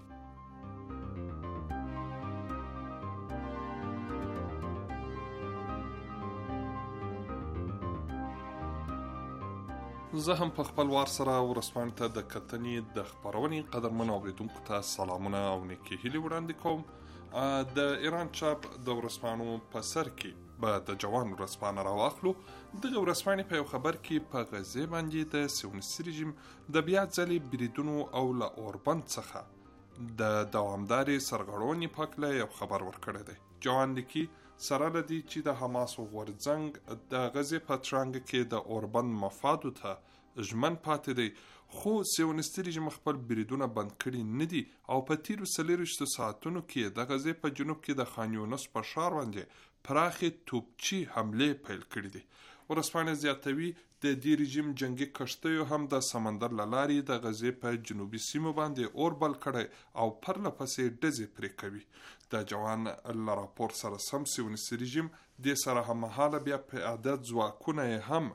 زه هم په خپل وار سره ورځپاڼې ته د کتنې د خپرونې قدرمنو اوریدونکو ته سلامونه او نیکې هیلې وړاندې کوم. د ایران چاپ د ورځپاڼو په سر کې به د جوان ورځپاڼه راواخلو. دغه ورځپاڼې په یو خبر کې په غزې باندې د سیونیستي رژیم د بیا ځلې بریدونو او له اوربند څخه د دوامدارې سرغړونې په هکله یو خبر ورکړی دی. جوان لیکي سره لدی چې د حماس غورځنګ د غزې په ترانګ کې د اوربند مفادو ته ژمن پاتې دی، خو سیونیستي رژیم خپل بریدونه بند کړي نه دي او په تیرو څلېرویشتو ساعتونو کې د غزې په جنوب کې د خان یونس په ښار باندې پراخې توپچي حملې پیل کړي دي. ورځپاڼه زیاتوي د دې رژیم جنگي کښتیو هم د سمندر له لارې د غزې په جنوبي سیمو باندې اور بل کړی او پرله پسې ډزې پرې کوي. د جوان له راپور سره سم سیونیستي رژیم دې سره هممهاله بیا په عدد ځواکونه یې هم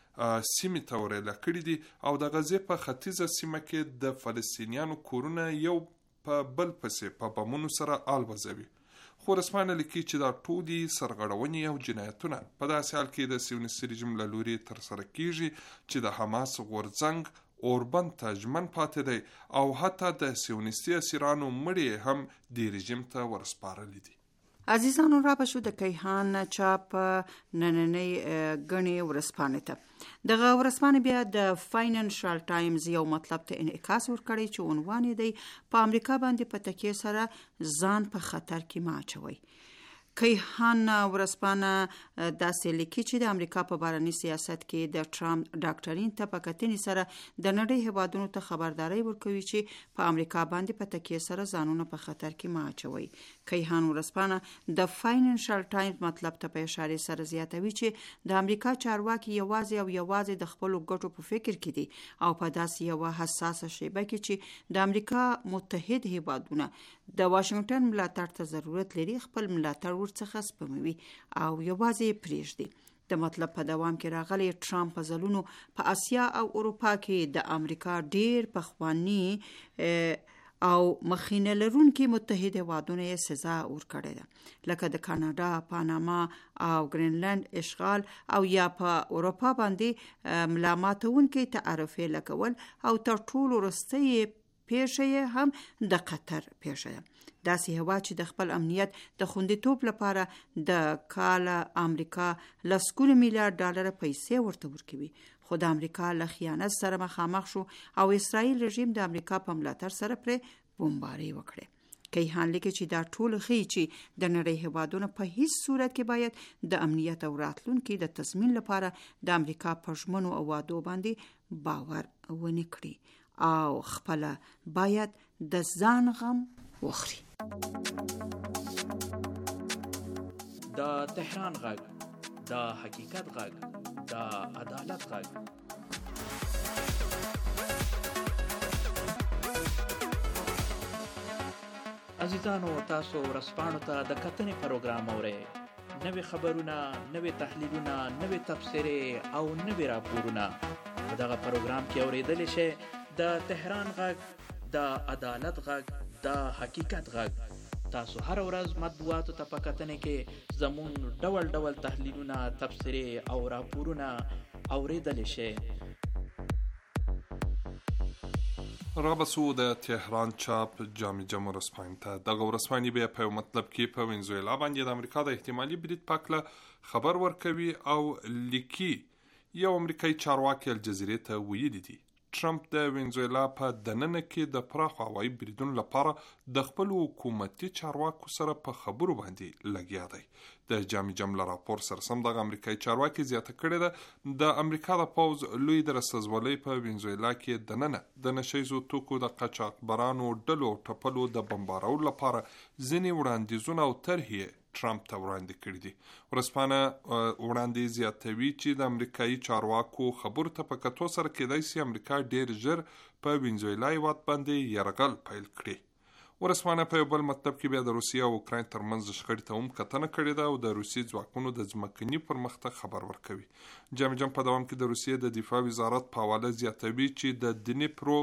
سیمې ته ورېله کړي دي او د غزې په ختیځه سیمه کې د فلسطینیانو کورونه یو په بل پسې په بمونو سره الوزوي. خو ورځپاڼه لیکي چې دا ټولې سرغړونې او جنایتونه په داسې حال کې د سیونیستي رژیم له لوري ترسره کیږي چې د حماس غورځنګ اوربند ته ژمن پاتې دی او حتی د سیونیستي اسیرانو مړي هم د رژیم ته ورسپارلي دي. عزیزانو، را بشو د کیهان چاپ نننۍ غني ورځپاڼې ته. دغه ورځپاڼې بیا د فاینانشل ټایمز یو مطلب ته انعکاس ورکړی چې عنوان یې دی په امریکا باندې په تکیه سره ځان په خطر کې مه اچوئ. کیهان ورځپاڼه داسې لیکي چې د امریکا په بهرني سیاست کې د ټرامپ ډاکټرین ته په کتنې سره د نړۍ هیوادونو ته خبرداري ورکوي چې په امریکا باندې په تکیه سره ځانونه په خطر کې مه اچوئ. کیهان ورځپاڼه د فاینانشل ټایمز مطلب ته په اشاره سره زیاتوي چې د امریکا چارواکي یوازې او یوازې د خپلو ګټو په فکر کې دي او په داسې یو حساسه شیبه کې چې د امریکا متحد هیوادونه د واشنگټن ملاتړ ته ضرورت لري خپل ملاتړ څخه سپموي او یوازې پریږدي. د مطلب په دوام کې راغلی ټرامپ په ځلونو په اسیا او اروپا کې د امریکا ډیر پخوانی او مخینه لرونکي متحد هیوادونه یې سزا ورکړې ده، لکه د کاناډا، پاناما او ګرینلند اشغال او یا په اروپا باندې ملامتونکي تعرفې لګول او تر ټولو وروستۍ پیښه هم د قطر پیښه ده. داسې هیواد چې د خپل امنیت د خوندیتوب لپاره د کال امریکا لسګونه میلیارډ ډالر پیسې ورته ورکوي، خو د امریکا له خیانت سره مخامخ شو او اسرائیل رژیم د امریکا په ملاتړ سره پرې بمباري وکړه. کیهان لیکي چې دا ټول ښیي چې د نړۍ هیوادونه په هیڅ صورت کې باید د امنیت او راتلونکي د تضمین لپاره د امریکا په ژمنو او وعدو باندې باور ونه کړي او خپل باید د ځان غم وخوري. دا تهران غږ، دا حقیقت غږ، دا عدالت غږ. عزیزانو، تاسو ورځپاڼو ته د کتنې پروګرام اورئ. نوې خبرونه، نوې تحلیلونه، نوې تبصرې او نوې راپورونه په دغه پروګرام کې اورېدلی شئ. د تهران غږ، د عدالت غږ، د حقیقت غږ. تاسو هر ورځ مطبوعاتو ته په کتنې کې زموږ ډول ډول تحلیلونه، تبصرې او راپورونه اورېدلی شئ. رابسو د تهران چاپ جامع جم ورځپاڼې ته. دغه ورځپاڼې بیا په یو مطلب کې په وینزویلا باندې د امریکا د احتمالي برید په هکله خبر ورکوي او لیکي. یو امریکایي چارواکي الجزیرې ته ویلي دي ټرمپ د وینزویلا په دننه کې د پراخو هوایي بریدونو لپاره د خپلو حکومتي چارواکو سره په خبرو باندې لګیا دی. د جامع جم له راپور سره سم دغه امریکایي چارواکي زیاته کړې ده د امریکا د پوځ لوی درستزولۍ په وینزویلا کې دننه د نشیزو توکو د قاچاقبرانو ډلو ټپلو د بمبارولو لپاره ځینې وړاندیزونه او طرحې ټرمپ ته وړاندې کړي دي. ورځپاڼه وړاندې زیاتوي چې د امریکایي چارواکو خبرو ته په کتو سره کېدای شي امریکا ډیر ژر په وینزویلا هېواد باندې یرغل پیل کړي. ورځپاڼه په یو بل مطلب کې بیا د روسیې او اوکراین ترمنځ شخړې ته هم کتنه کړې ده او د روسیې ځواکونو د ځمکني پرمختګ خبر ورکوي. جامع جم په دوام کې د روسیې د دفاع وزارت په حواله زیاتوي چې د دنیپرو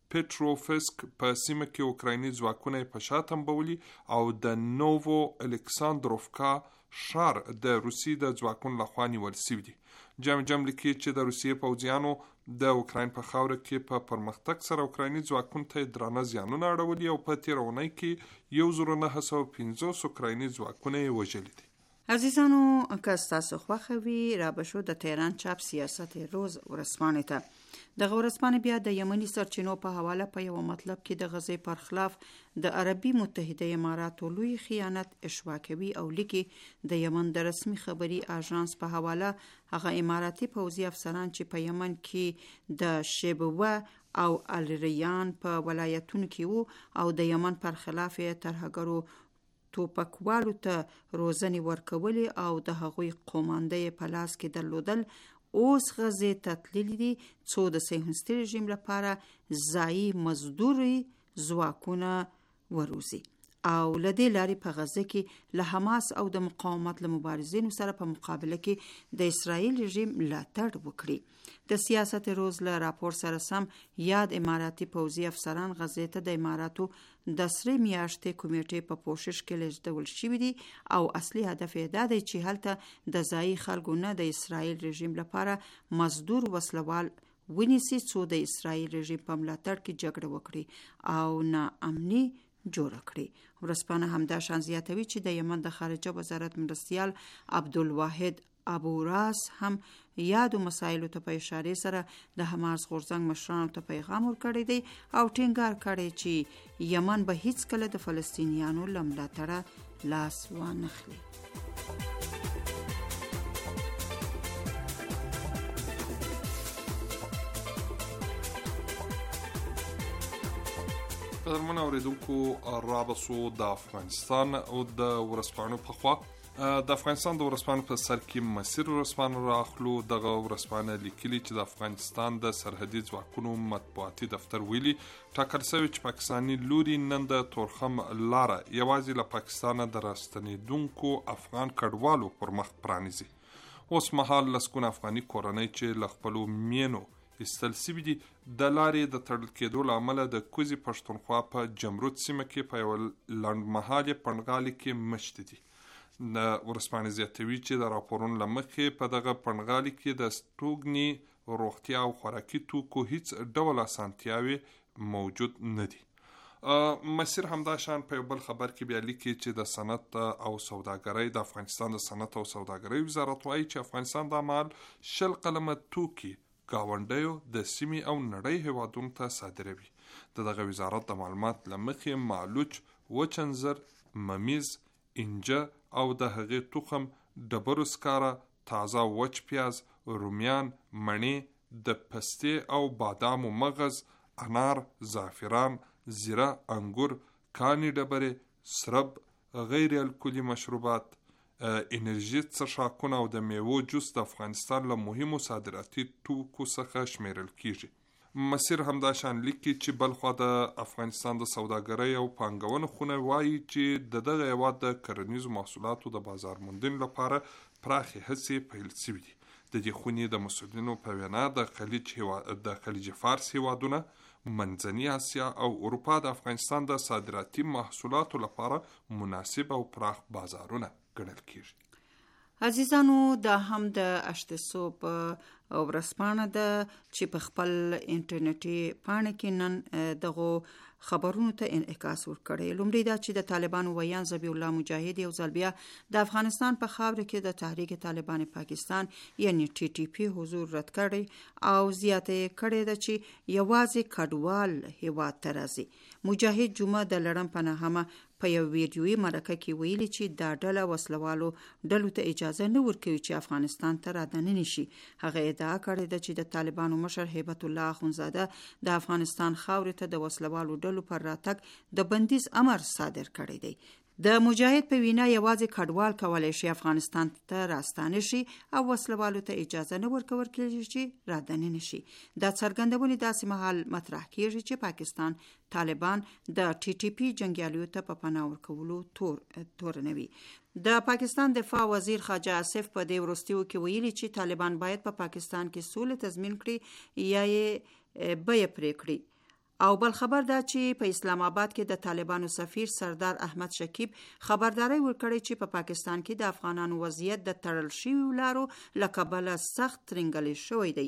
پټروفسک په سیمه کې اوکرایني ځواکونه په شا تنبولي او د نووو الکساندروفکا ښار د روسیې د ځواکونو لخوا نیول شوی دی. جامع جم لیکي چې د روسیې پوځیانو د اوکراین په خاوره کې په پرمختګ سره اوکرایني ځواکونو ته درانه زیانونه اړولي او په تېره اونۍ کې یو زر نهه سوه پنځوس اوکرایني ځواکونه یې وژلي دي. عزیزانو که ستاسو خوښه وي رابشو د تهران چاپ سیاست روز ورځپاڼې ته. دغه ورځپاڼې بیا د یمني سرچینو په حواله په یو مطلب کې د غزې پر خلاف د عربي متحده اماراتو لوی خیانت اشوا کوي او لیکي د یمن د رسمي خبري آژانس په حواله هغه اماراتي پوځي افسران چې په یمن کې د شبوه او الریان په ولایتونو کې وو او د یمن پر خلاف ترهګرو توپکوالو ته روزنې ورکولې او د هغوی قومانده په لاس کې درلودل اوس غزې ته تللي دي څو د صهیونیستي رژیم لپاره ځایي مزدوري ځواکونه وروزي او له دې لارې په غزه کې له حماس او د مقاومت له مبارزینو سره په مقابله کې د اسرائیل رژیم ملاتړ وکړي. د سیاست روز له راپور سره سم یاد اماراتي پوځي افسران غزې ته د اماراتو د سرې میاشتې کمیټې په پوښښ کې لیږدول شوي دي او اصلي هدف یې دا دی چې هلته د ځایي خلکو نه د اسرائیل رژیم لپاره مزدور وسلوال ونیسي څو د اسرائیل رژیم په ملاتړ کې جګړه وکړي او نا امني جوړه کړي. ورځپاڼه همدا شان زیاتوي چې د یمن د خارجه وزارت مرستیال عبدالواحد ابو راس هم یادو مسایلو ته په اشاره سره د حماس غورځنګ مشرانو ته پیغام ورکړی دی او ټینګار کړی چې یمن به هیڅ کله د فلسطینیانو له ملاتړه لاس وانخلي. قدرمن اوریدونکو رابسو د افغانستان او د ورځپاڼو په خوا د افغانستان د ورځپاڼو په سر کې مسیر ورځپاڼه راخلو. دغه ورځپاڼه لیکلي چې د افغانستان د سرحدي ځواکونو مطبوعاتي دفتر ویلي ټاکل شوی چې پاکستاني لوري نن د تورخم لاره یوازې له پاکستانه د راستنېدونکو افغان کډوالو پر مخ پرانیزي. اوس مهال لسګونه افغاني کورنۍ چې له خپلو مینو ایستل سوي دي د لارې د تړل کېدو له امله د کوزي پښتونخوا په جمرود سیمه کې په یوه لنډمهالې پنډغالي کې مشت دي. د ورځپاڼې زیاتوي چې د راپورونو له مخې په دغه پنډغالي کې د ستوګني روغتیا او خوراکي توکو هیڅ ډول اسانتیاوې موجود نه دي. مسیر همدا شان په یو بل خبر کې بیا لیکي چې د صنعت او سوداګرۍ د افغانستان د صنعت او سوداګرۍ وزارت وایي چې افغانستان د مال شل قلمه توکي ګاونډیو د سیمې او نړۍ هیوادونو ته صادروي. د دغه وزارت د معلومات له مخې مالوچ، وچ انځر، ممیز، انجه او د هغې تخم، ډبرو سکاره، تازه وچ پیاز، رومیان، مڼې، د پستې او بادامو مغز، انار، زعفران، زیره، انګور، کاني ډبرې، سرب، غیر الکولي مشروبات، انرژي څښاکونه او د میوو جوس د افغانستان له مهمو صادراتي توکو څخه شمیرل کیږي. مسیر همدا شان لیکي چې بلخوا د افغانستان د سوداګرۍ او پانګونې خونه وایي چې د دغه هیواد د کرنیزو محصولاتو د بازار موندنې لپاره پراخې هڅې پیل شوي دي. د دې خونې د مسؤلینو په وینا د خلیج د خلیج فارس هیوادونه، منځني اسیا او اروپا د افغانستان د صادراتي محصولاتو لپاره مناسب او پراخ بازارونه ګڼل کیږي. عزیزانو، دا هم د اشتسو په ورځپاڼه ده چې په خپل انټرنیټي پاڼه کې نن دغه خبرونو ته انعکاس ورکړی. لومړی دا چې د طالبانو ویان ذبیح الله مجاهد یو ځل بیا د افغانستان په خاوره کې د تحریک طالبان پاکستان یعنی ټي ټي پی حضور رد کړی او زیاته کړی ده چې یوازې کډوال هیواد ته راځي. مجاهد جمعه د لړم په نامه په یو ویډیوي مرکه کې ویلي چې دا ډله وسلوالو ډلو ته اجازه نه ورکوي چې افغانستان ته رادننه شي. هغه ادعا کړې ده چې د طالبانو مشر هیبت الله اخونزاده د افغانستان خاورې ته د وسلوالو ډلو پر راتګ د بندیز امر صادر کړی دی. د مجاهد په وینا یوازې کډوال کولای شي افغانستان ته راستانه شي او وسلوالو ته اجازه نه ورکول کېږي چې رادننه شي. دا څرګندونې داسې مهال مطرح کېږي چې پاکستان طالبان د ټي ټي پی جنګیالیو ته په پناه ورکولو تور تورنوي. د پاکستان دفاع وزیر خواجه آصف په دې وروستیو کې ویلي چې طالبان باید په پاکستان کې سولې تضمین کړي یا یې بیه پرې کړي. او بل خبر دا چې په اسلام آباد کې د طالبانو سفیر سردار احمد شکیب خبرداري ورکړي چې په پا پاکستان کې د افغانانو وضعیت د تړل شویو لارو له کبله سخت ترنګلې شوی دی.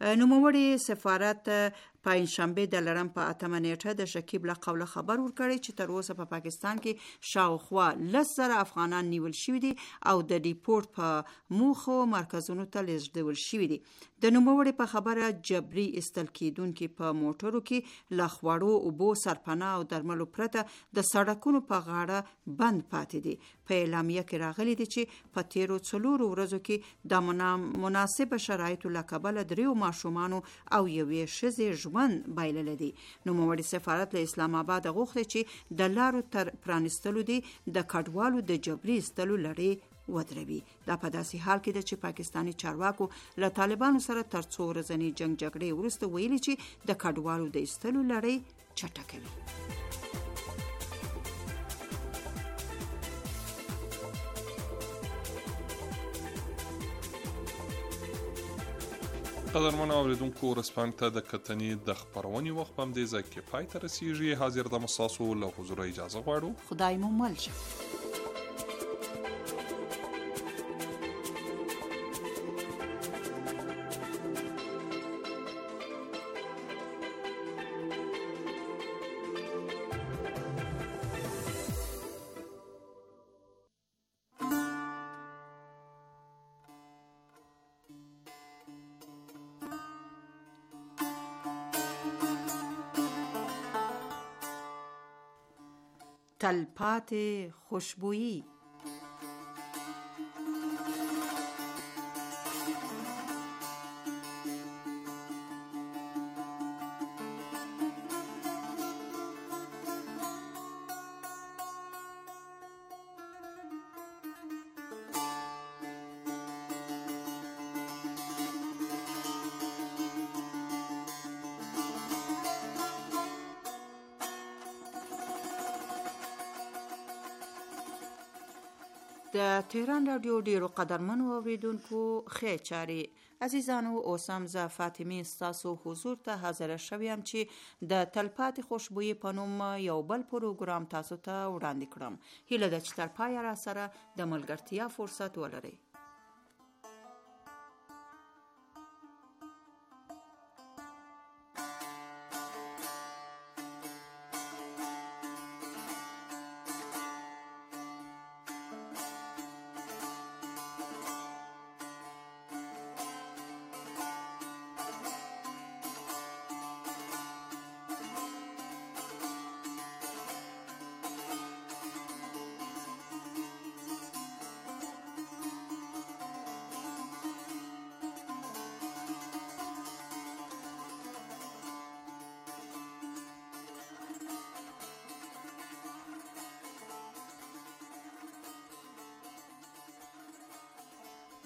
نوموړي سفارت پنجشنبه د لړم په اتمه نیټه د شکیب له قوله خبر ورکړی چې تر اوسه په پا پاکستان کې شاوخوا لس زره افغانان نیول شوي دي او د ډیپورت په موخو مرکزونو ته لیږدول شوي دي. د نوموړي په خبره جبري ایستل کیدونکي په موټرو کې له خوړو، اوبو، سرپناه او درملو پرته د سړکونو په غاړه بند پاتې دي. په اعلامیه کې راغلي دي چې په تیرو څلورو ورځو کې د مناسب شرایطو له کبله دریو ماشومانو او یوې ښځې ژوند بایللی دی. نوموړي سفارت له اسلام آباد غوښتي چې د لارو تر پرانستلو دی د کډوالو د جبري ایستلو لړۍ ودروي. دا په داسې حال کې ده چې پاکستاني چارواکو له طالبانو سره تر څو ورځنۍ جنگ جګړې وروسته ویلي چې د کډوالو د ایستلو لړۍ چټکوي. قدرمن اوریدونکو، ورځپاڼې ته د کتنې د خپرونې وخت په همدې ځای کې پای ته رسیږي. حاضر د مساسو له حضوره اجازه غواړو. خدای مو مل شه. تلپاتې خوشبویی. د تهران رادیو ډیرو قدرمنو اوریدونکو ښې چارې. عزیزانو، اوس هم زه فاطمه ستاسو حضور ته حاضره شویم چې د تلپاتې خوشبویی په نوم یو بل پروګرام تاسو ته وړاندې کړم. هیله ده چې تر پایه را سره د ملګرتیا فرصت ولرئ.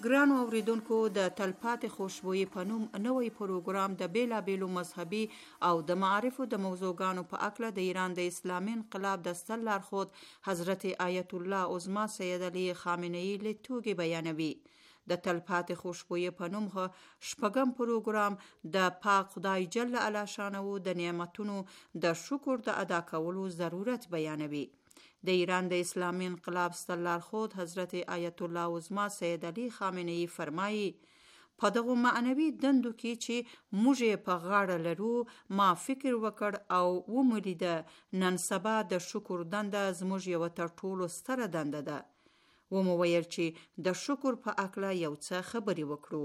ګرانو اوریدونکو د تلپاتې خوشبویي په نوم نوی پروګرام د بیلابیلو مذهبي او د معارفو د موضوعګانو په اکله د ایران د اسلامي انقلاب د ستر لارښود حضرت آیت الله عظما سید علی خامنه‌ای له توګې بیانوي. د تلپاتې خوشبویي په نوم شپږم پروګرام د پاک خدای جل علا شانه د نعمتونو د شکر د ادا کولو ضرورت بیانوي. د ایران د اسلامي انقلاب ستر لارښود حضرت آیت الله عظما سید علی خامنه‌ای فرمایي په دغه معنوي دندو کې چې موږ یې په غاړه لرو ما فکر وکړ او ومولیده نن سبا د شکر دنده زموږ یوه تر ټولو ستره دنده ده. ومو ویل چې د شکر په اکله یو څه خبرې وکړو.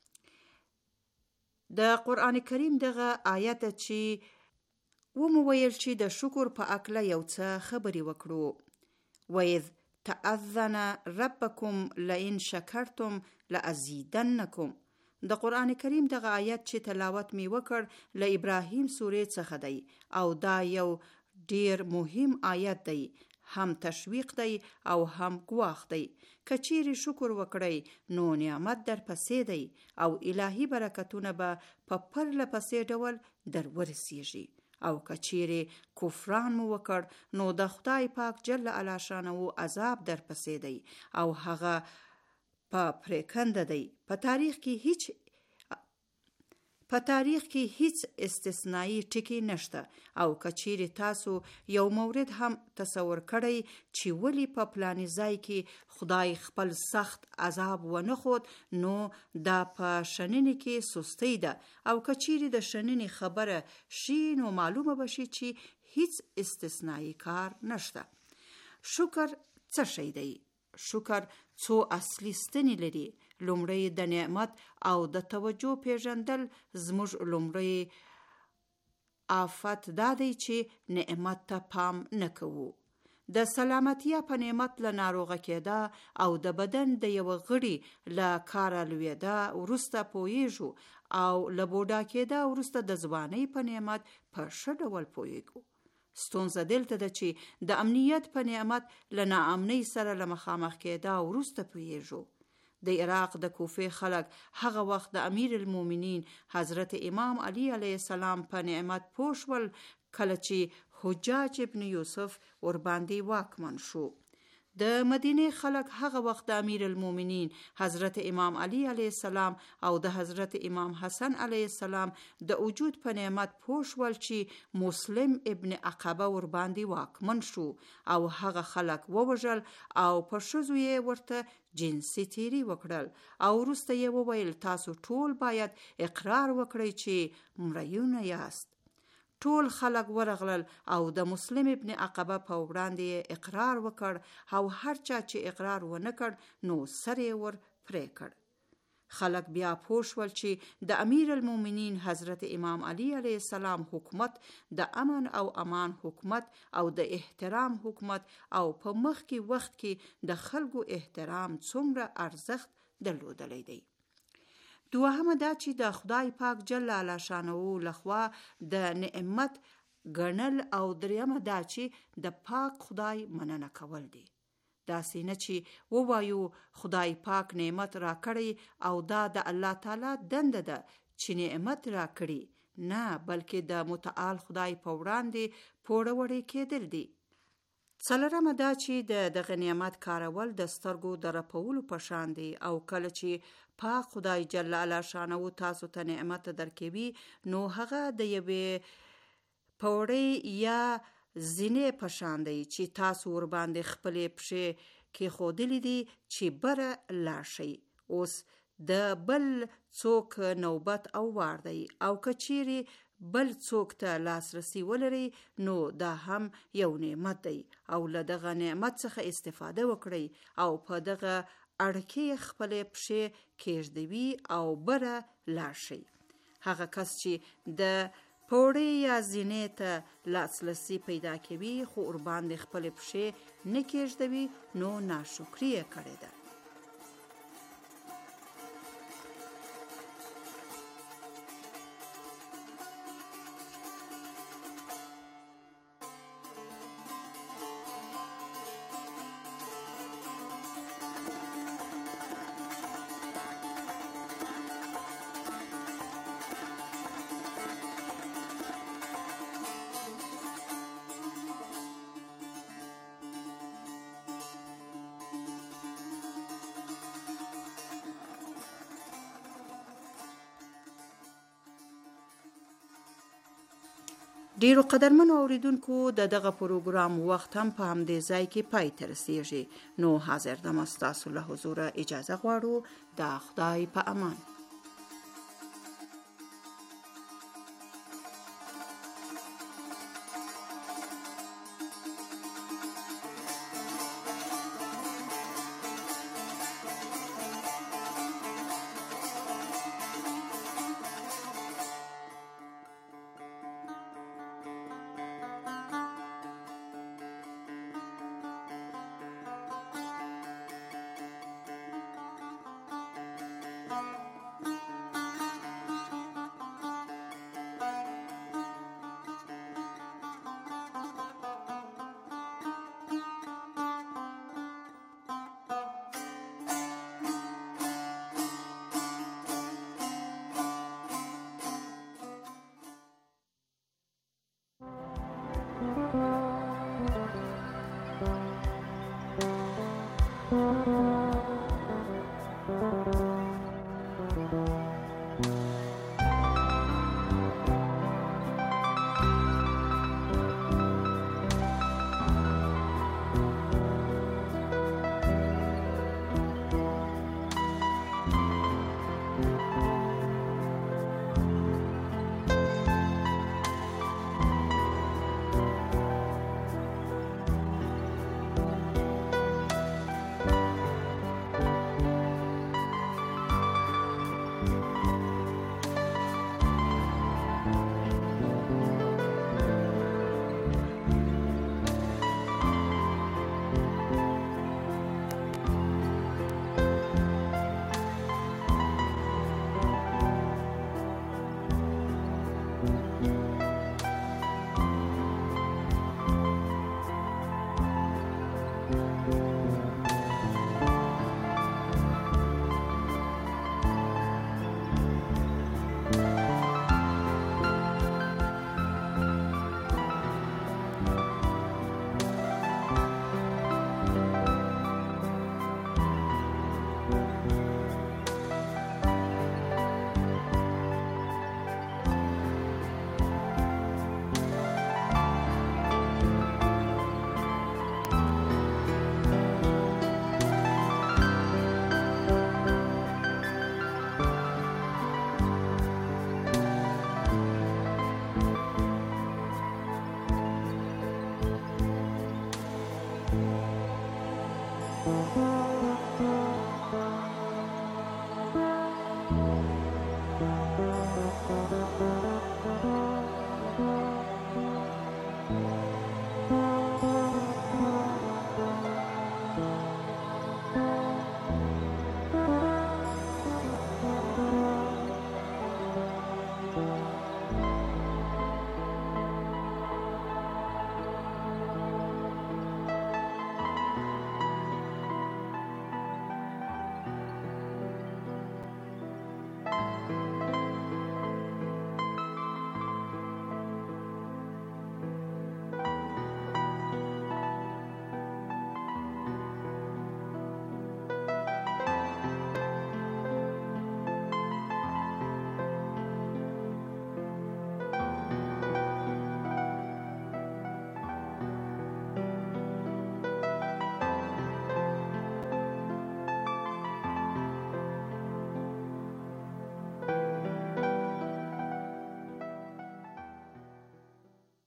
د قرآن کریم دغه آیت چې ومو ویل چې د شکر په اکله یو څه خبرې وکړو. وَإِذْ تَأَذَّنَ رَبَّكُمْ لَئِنْ شَكَرْتُمْ لَأَزِيدَنَّكُمْ. د قرآن کریم دغه آیت چې تلاوت می وکړ له ابراهیم سورې څخه دی او دا یو ډیر مهم آیت دی، هم تشویق دی او هم ګواښ دی. که چیرې شکر وکړئ نو نعمت در پسې دی او الهی برکتونه به په پرله پسې ډول در ورسیږي. او که چیرې کفران مو وکړ نو د خدای پاک جل علا شانه عذاب در پسې دی او هغه په پریکنده دی. په تاریخ کې هیڅ په تاریخ کې هیڅ استثنایی ټکی نشته او که چیرې تاسو یو مورد هم تصور کړئ چې ولی په پلاني ځای کې خدای خپل سخت عذاب ونه خود نو دا په شننې کې سستی ده او که چیرې د شننې خبره شي نو معلومه بشي چې هیڅ استثنایی کار نشته. شکر څه شی دی؟ شکر څو اصلي ستنې لري. لومړی د نعمت او د توجه پیژندل. زموږ لومړی آفت دا دی چې نعمت ته پام نه کوو. د سلامتیا په نعمت له ناروغه کېده او د بدن د یو غړي له کاره لوېده وروسته پوهیږو او له بوډا کېده وروسته د ځوانۍ په نعمت په ښه ډول پوهیږو. ستونزه دلته ده چې د امنیت په نعمت له ناامنۍ سره له مخامخ کېده وروسته پوهیږو. د عراق د کوفې خلک هغه وخت د امیر المؤمنین حضرت امام علی علیه السلام په نعمت پوه شول کله چې حجاج ابن یوسف ورباندې واکمن شو. د مدینه خلک هغه وخت د امیر المؤمنین حضرت امام علی علیه السلام او د حضرت امام حسن علیه السلام د وجود په نعمت پوه شول چې مسلم ابن عقبه ورباندې واکمن شو او هغه خلک ووژل او په ښځو یې ورته جنسي تیری وکړل او وروسته یې وویل تاسو ټول باید اقرار وکړئ چې مریونه یاست. ټول خلک ورغلل او د مسلم ابن عقبه په وړاندې اقرار وکړ او هر چا چې اقرار ونه کړ نو سر یې ور پرې کړ. خلک بیا پوه شول چې د امیر المؤمنین حضرت امام علی علیه السلام حکومت د امن او امان حکومت او د احترام حکومت او په مخکې وخت کې د خلکو احترام څومره ارزښت درلودلی دی. دوهمه دا چې د خدای پاک جل علا شانه لخوا د نعمت ګڼل او دریمه دا چې د پاک خدای مننه کول دي. داسې نه چې ووایو خدای پاک نعمت را کړی او دا د الله تعالی دنده ده چې نعمت را کړي، نه بلکې د متعال خدای په وړاندې پوړه وړې کېدل دي. څلورمه دا چې د دغه نعمت کارول د سترګو د رپولو په شان دی او کله چې پاک خدای جل علا شانه تاسو ته نعمت درکوي نو هغه د یوې پوړې یا زینې په شان دی چې تاسو ورباندې خپلې پښې کېښودلې دي چې بره لاړ شئ. اوس د بل څوک نوبت او وار دی او که چیرې بل څوک ته لاسرسی ولري نو دا هم یو نعمت دی او له دغه نعمت څخه استفاده وکړئ او په دغه اړکې خپلې پښې کېږدوي او بره لاړ شئ. هغه کس چې د پوړې یا زینې ته لاسرسی پیدا کوي خو ورباندې خپلې پښې نه کېږدوي نو ناشکري یې کړې ده. ډیرو قدرمنو اوریدونکو د دغه پروګرام وخت هم په همدې ځای کې پای ته رسیږي. نو حاضر دم ستاسو له حضوره اجازه غواړو. د خدای په امان.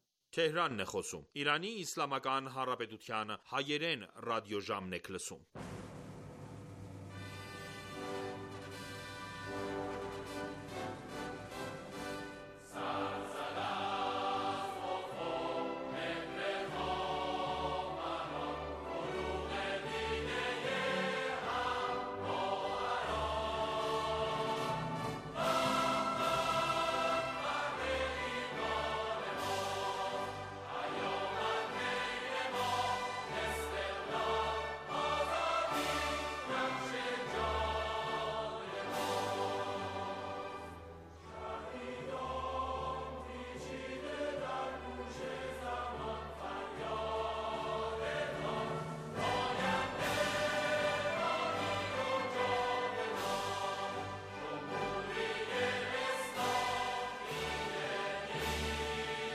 Թեհրան Նխոսում Իրանի Իսլամական Հանրապետության հայերեն ռադիոժամն եք լսում։